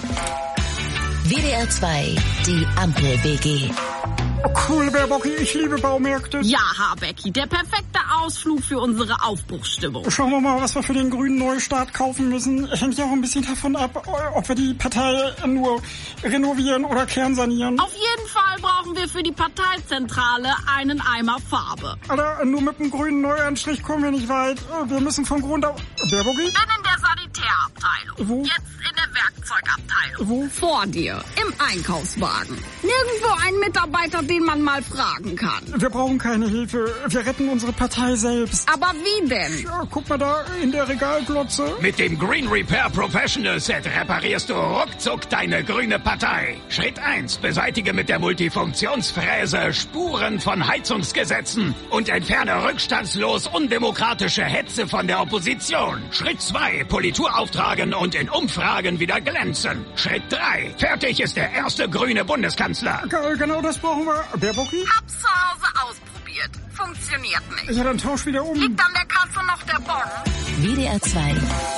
WDR 2, die Ampel-WG. Cool, Bocki, ich liebe Baumärkte. Ja, Becky, der perfekte Ausflug für unsere Aufbruchsstimmung. Schauen wir mal, was wir für den grünen Neustart kaufen müssen. Hängt ja auch ein bisschen davon ab, ob wir die Partei nur renovieren oder kernsanieren. Auf jeden Fall brauchen wir für die Parteizentrale einen Eimer Farbe. Alter, nur mit dem grünen Neuanstrich kommen wir nicht weit. Wir müssen von Grund auf... Der Bocki? Ich bin in der Sanitärabteilung. Wo? Jetzt in der Werkzeugabteilung. Wo? Vor dir, im Einkaufswagen. Nirgendwo ein Mitarbeiter, den man mal fragen kann. Wir brauchen keine Hilfe. Wir retten unsere Partei selbst. Aber wie denn? Ja, guck mal da in der Regalglotze. Mit dem Green Repair Professional Set reparierst du ruckzuck deine grüne Partei. Schritt 1. Beseitige mit der Multifunktionsfräse Spuren von Heizungsgesetzen und entferne rückstandslos undemokratische Hetze von der Opposition. Schritt 2. Politur auftragen und in Umfragen wieder glänzen. Schritt 3. Fertig ist der erste grüne Bundeskanzler. Genau das brauchen wir. Der Bocki? Hab's zu Hause ausprobiert. Funktioniert nicht. Ja, dann tausch wieder um. Liegt an der Kasse noch der Bon? WDR 2.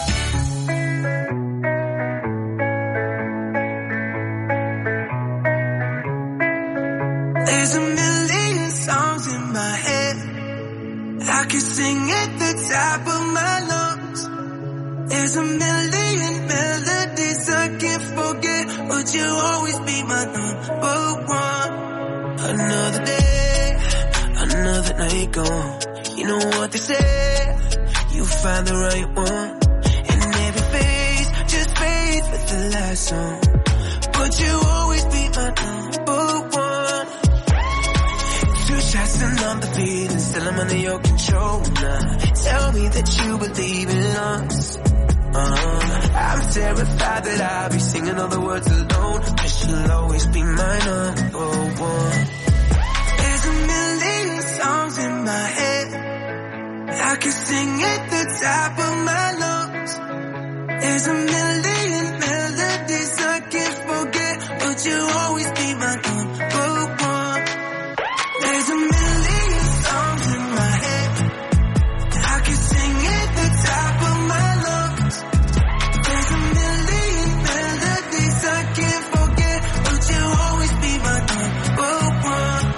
There's a million songs in my head. I could sing at the top of my lungs. There's a million melodies I can't forget, but you'll always be my number one. Another day, another night gone. You know what they say, you find the right one. And every phase just fades with the last song. But you always be my number one. 2 shots and I'm the feeling, still I'm under your control now. Tell me that you believe in us. I'm terrified that I'll be singing all the words alone, 'cause you'll always be my number one. There's a million songs in my head. I can sing at the top of my lungs. There's a million melodies I can't forget, but you'll always be my number one. There's a million songs in my head. I can sing at the top of my lungs. There's a million melodies I can't forget, but you'll always be my number one.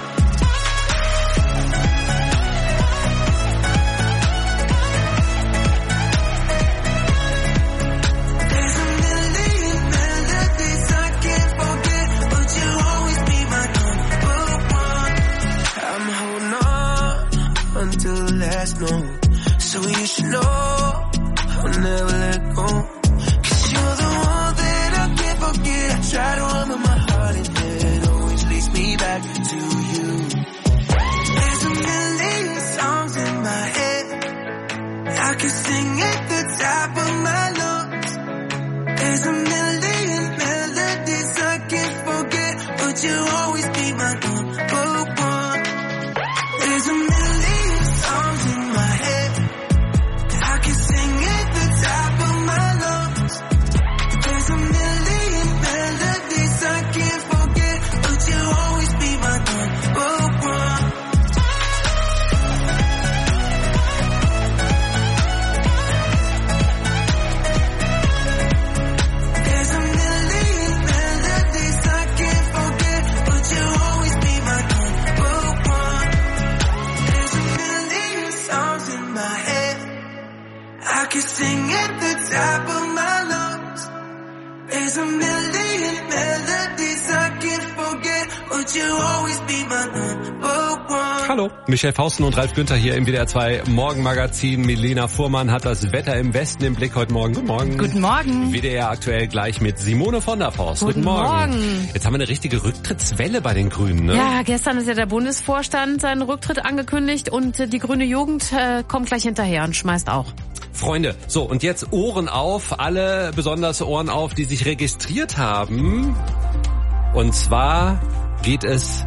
There's a million melodies I can't forget, but you'll always be my number one. I'm holding on until the last note, so you should know I'll never let go. 'Cause you're the one that I can't forget. I try to run with my heart and it always leads me back to you. There's a million songs in my head. I can sing at the top of my lungs. There's a million melodies I can't forget, but you'll always be my number one. There's a million songs in my head. I can sing at the top of my lungs. There's a million melodies I can't forget, but you'll always be my number one. There's a million melodies I can't forget, but you'll always be my number one. There's a million songs in my head. I can sing at the top of my lungs. There's a million melodies I can't forget, but you'll always be my number one. Hallo. Michel Fausten und Ralf Günther hier im WDR 2 Morgenmagazin. Milena Fuhrmann hat das Wetter im Westen im Blick heute Morgen. Guten Morgen. Guten Morgen. WDR aktuell gleich mit Simone von der Forst. Guten Morgen. Jetzt haben wir eine richtige Rücktrittswelle bei den Grünen, ne? Ja, gestern ist ja der Bundesvorstand seinen Rücktritt angekündigt und die grüne Jugend kommt gleich hinterher und schmeißt auch. Freunde, so und jetzt Ohren auf, alle besonders Ohren auf, die sich registriert haben. Und zwar geht es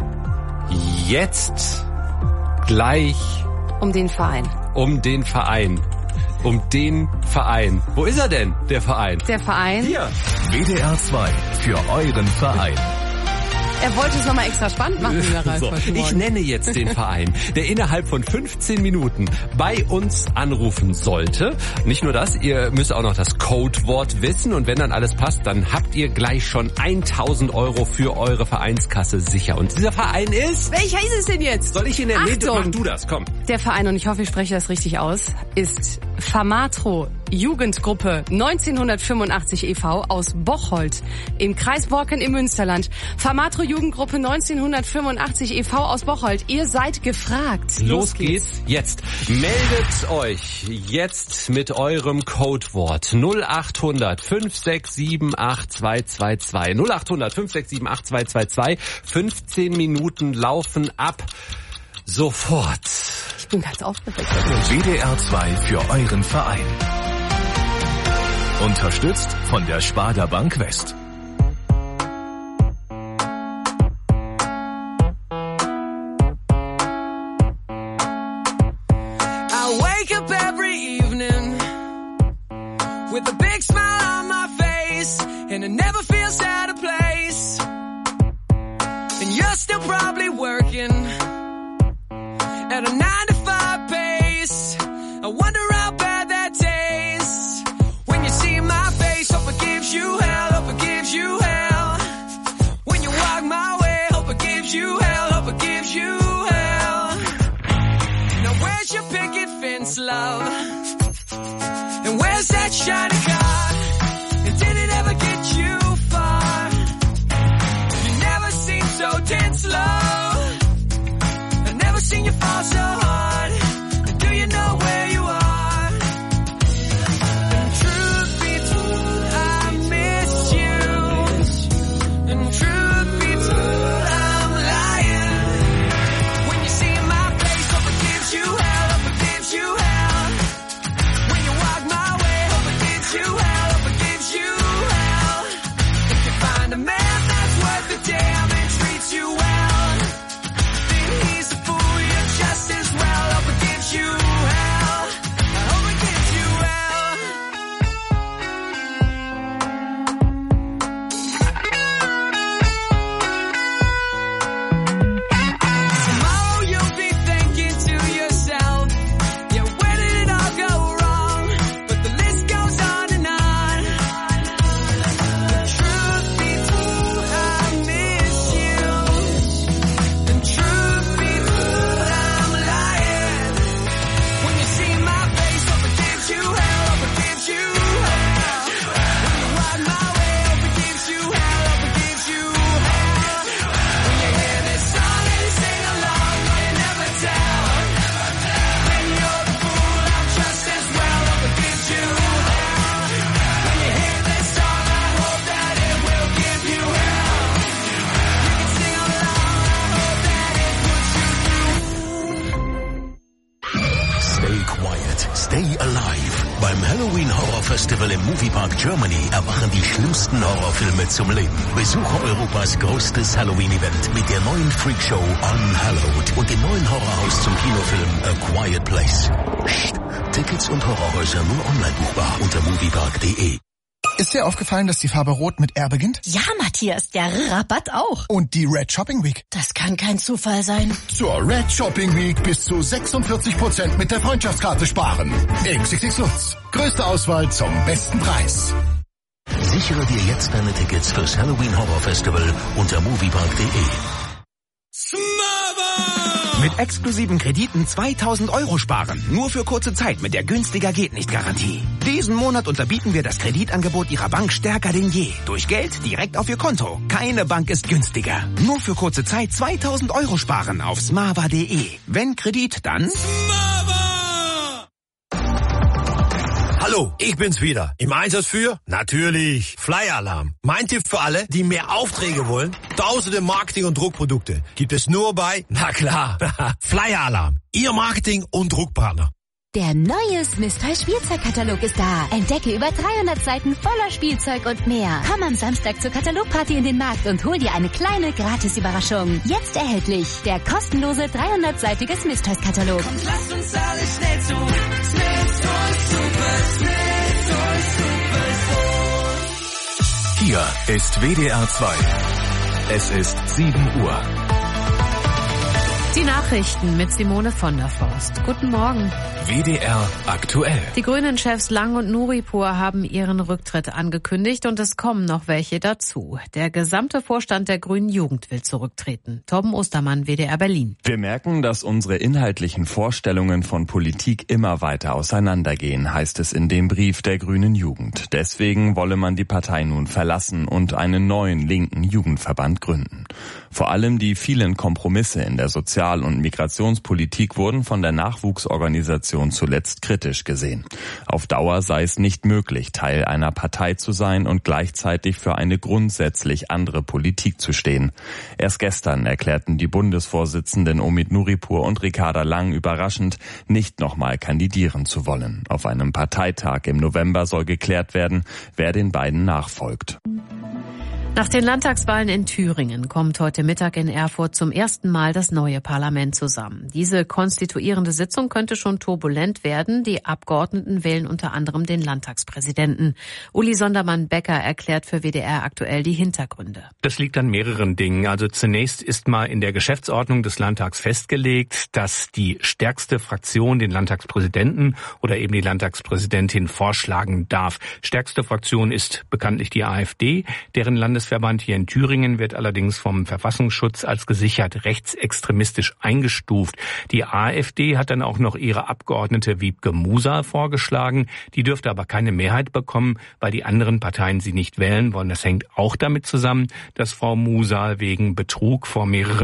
jetzt gleich um den Verein. Um den Verein. Wo ist er denn, der Verein? Der Verein? Hier. WDR 2 für euren Verein. Er wollte es nochmal extra spannend machen, Herr Ralf. So, ich nenne jetzt den Verein, der innerhalb von 15 Minuten bei uns anrufen sollte. Nicht nur das, ihr müsst auch noch das Codewort wissen und wenn dann alles passt, dann habt ihr gleich schon 1.000 € für eure Vereinskasse sicher. Und dieser Verein ist... Welcher ist es denn jetzt? Soll ich ihn nennen? Achtung. Nee, mach du das, komm. Der Verein, und ich hoffe, ich spreche das richtig aus, ist Famatro Jugendgruppe 1985 e.V. aus Bocholt im Kreis Borken im Münsterland. Famatro Jugendgruppe 1985 e.V. aus Bocholt. Ihr seid gefragt. Los geht's jetzt. Meldet euch jetzt mit eurem Codewort 0800 567 8222. 0800 567 8222. 15 Minuten laufen ab sofort. Ich bin ganz aufgeregt. WDR 2 für euren Verein. Unterstützt von der Sparda Bank West. I wake up every evening with a big smile on my face and it never feels out of place. And you're still probably working at a 9-to-5 pace. I wonder how bad that tastes when you see my face. Hope it gives you hell, hope it gives you hell. When you walk my way, hope it gives you hell, hope it gives you hell. Now where's your picket fence, love? And where's that shiny car? And did it ever get you far? You never seem so tense, love. I've never seen you fall so hard. Do you know where you are? And truth be told, I miss you. And truth be told, I'm lying. When you see my face, hope it gives you hell, hope it gives you hell. When you walk my way, hope it gives you hell, hope it gives you hell. If you find a man that's worth the damn and treats you well, then he's a fool, you're just as well. Hope it gives you hell. I hope it gives you hell. Tomorrow you'll be thinking to yourself, yeah, where did it all go wrong? But the list goes on and on. The truth be told, I miss you. And truth be told, I'm lying. When you see my face, hope it gives you hell, hope it gives you hell. When you walk my way, hope it gives you hell, hope it gives you hell. When you hear this song and sing along, no, you never tell. Then you're the fool, I'm just as well, hope it gives you hell. When you hear this song, I hope that it will give you hell. You can sing along, I hope that it puts you through. Stay quiet, stay alive. Beim Halloween Horror Festival im Moviepark Germany erwachen die schlimmsten Horrorfilme zum Leben. Besuche Europas größtes Halloween-Event mit der neuen Freakshow Unhallowed und dem neuen Horrorhaus zum Kinofilm A Quiet Place. Psst. Tickets und Horrorhäuser nur online buchbar unter moviepark.de. Ist dir aufgefallen, dass die Farbe Rot mit R beginnt? Ja, Matthias, der Rabatt auch. Und die Red Shopping Week? Das kann kein Zufall sein. Zur Red Shopping Week bis zu 46% mit der Freundschaftskarte sparen. XXX Lutz. Größte Auswahl zum besten Preis. Sichere dir jetzt deine Tickets fürs Halloween Horror Festival unter moviepark.de. Mit exklusiven Krediten 2000 € sparen. Nur für kurze Zeit mit der günstiger geht nicht Garantie. Diesen Monat unterbieten wir das Kreditangebot Ihrer Bank stärker denn je. Durch Geld direkt auf Ihr Konto. Keine Bank ist günstiger. Nur für kurze Zeit 2000 € sparen auf smava.de. Wenn Kredit, dann Smava! Hallo, ich bin's wieder. Im Einsatz für? Natürlich. Flyer-Alarm. Mein Tipp für alle, die mehr Aufträge wollen? Tausende Marketing- und Druckprodukte. Gibt es nur bei, na klar, Flyer-Alarm. Ihr Marketing- und Druckpartner. Der neue Smith Toys Spielzeugkatalog ist da. Entdecke über 300 Seiten voller Spielzeug und mehr. Komm am Samstag zur Katalogparty in den Markt und hol dir eine kleine Gratis-Überraschung. Jetzt erhältlich der kostenlose 300-seitige Smith Toys Katalog. Kommt, lasst uns alle schnell zu Smith Toys Super, Smith Toys Super. Hier ist WDR 2. Es ist 7 Uhr. Die Nachrichten mit Simone von der Forst. Guten Morgen. WDR aktuell. Die Grünen-Chefs Lang und Nuripur haben ihren Rücktritt angekündigt und es kommen noch welche dazu. Der gesamte Vorstand der Grünen Jugend will zurücktreten. Torben Ostermann, WDR Berlin. Wir merken, dass unsere inhaltlichen Vorstellungen von Politik immer weiter auseinandergehen, heißt es in dem Brief der Grünen Jugend. Deswegen wolle man die Partei nun verlassen und einen neuen linken Jugendverband gründen. Vor allem die vielen Kompromisse in der Sozial- und Migrationspolitik wurden von der Nachwuchsorganisation zuletzt kritisch gesehen. Auf Dauer sei es nicht möglich, Teil einer Partei zu sein und gleichzeitig für eine grundsätzlich andere Politik zu stehen. Erst gestern erklärten die Bundesvorsitzenden Omid Nuripur und Ricarda Lang überraschend, nicht nochmal kandidieren zu wollen. Auf einem Parteitag im November soll geklärt werden, wer den beiden nachfolgt. Nach den Landtagswahlen in Thüringen kommt heute Mittag in Erfurt zum ersten Mal das neue Parlament zusammen. Diese konstituierende Sitzung könnte schon turbulent werden. Die Abgeordneten wählen unter anderem den Landtagspräsidenten. Uli Sondermann-Becker erklärt für WDR aktuell die Hintergründe. Das liegt an mehreren Dingen. Also zunächst ist mal in der Geschäftsordnung des Landtags festgelegt, dass die stärkste Fraktion den Landtagspräsidenten oder eben die Landtagspräsidentin vorschlagen darf. Stärkste Fraktion ist bekanntlich die AfD, deren Landesverband hier in Thüringen wird allerdings vom Verfassungsschutz als gesichert rechtsextremistisch eingestuft. Die AfD hat dann auch noch ihre Abgeordnete Wiebke Musa vorgeschlagen. Die dürfte aber keine Mehrheit bekommen, weil die anderen Parteien sie nicht wählen wollen. Das hängt auch damit zusammen, dass Frau Musa wegen Betrug vor mehreren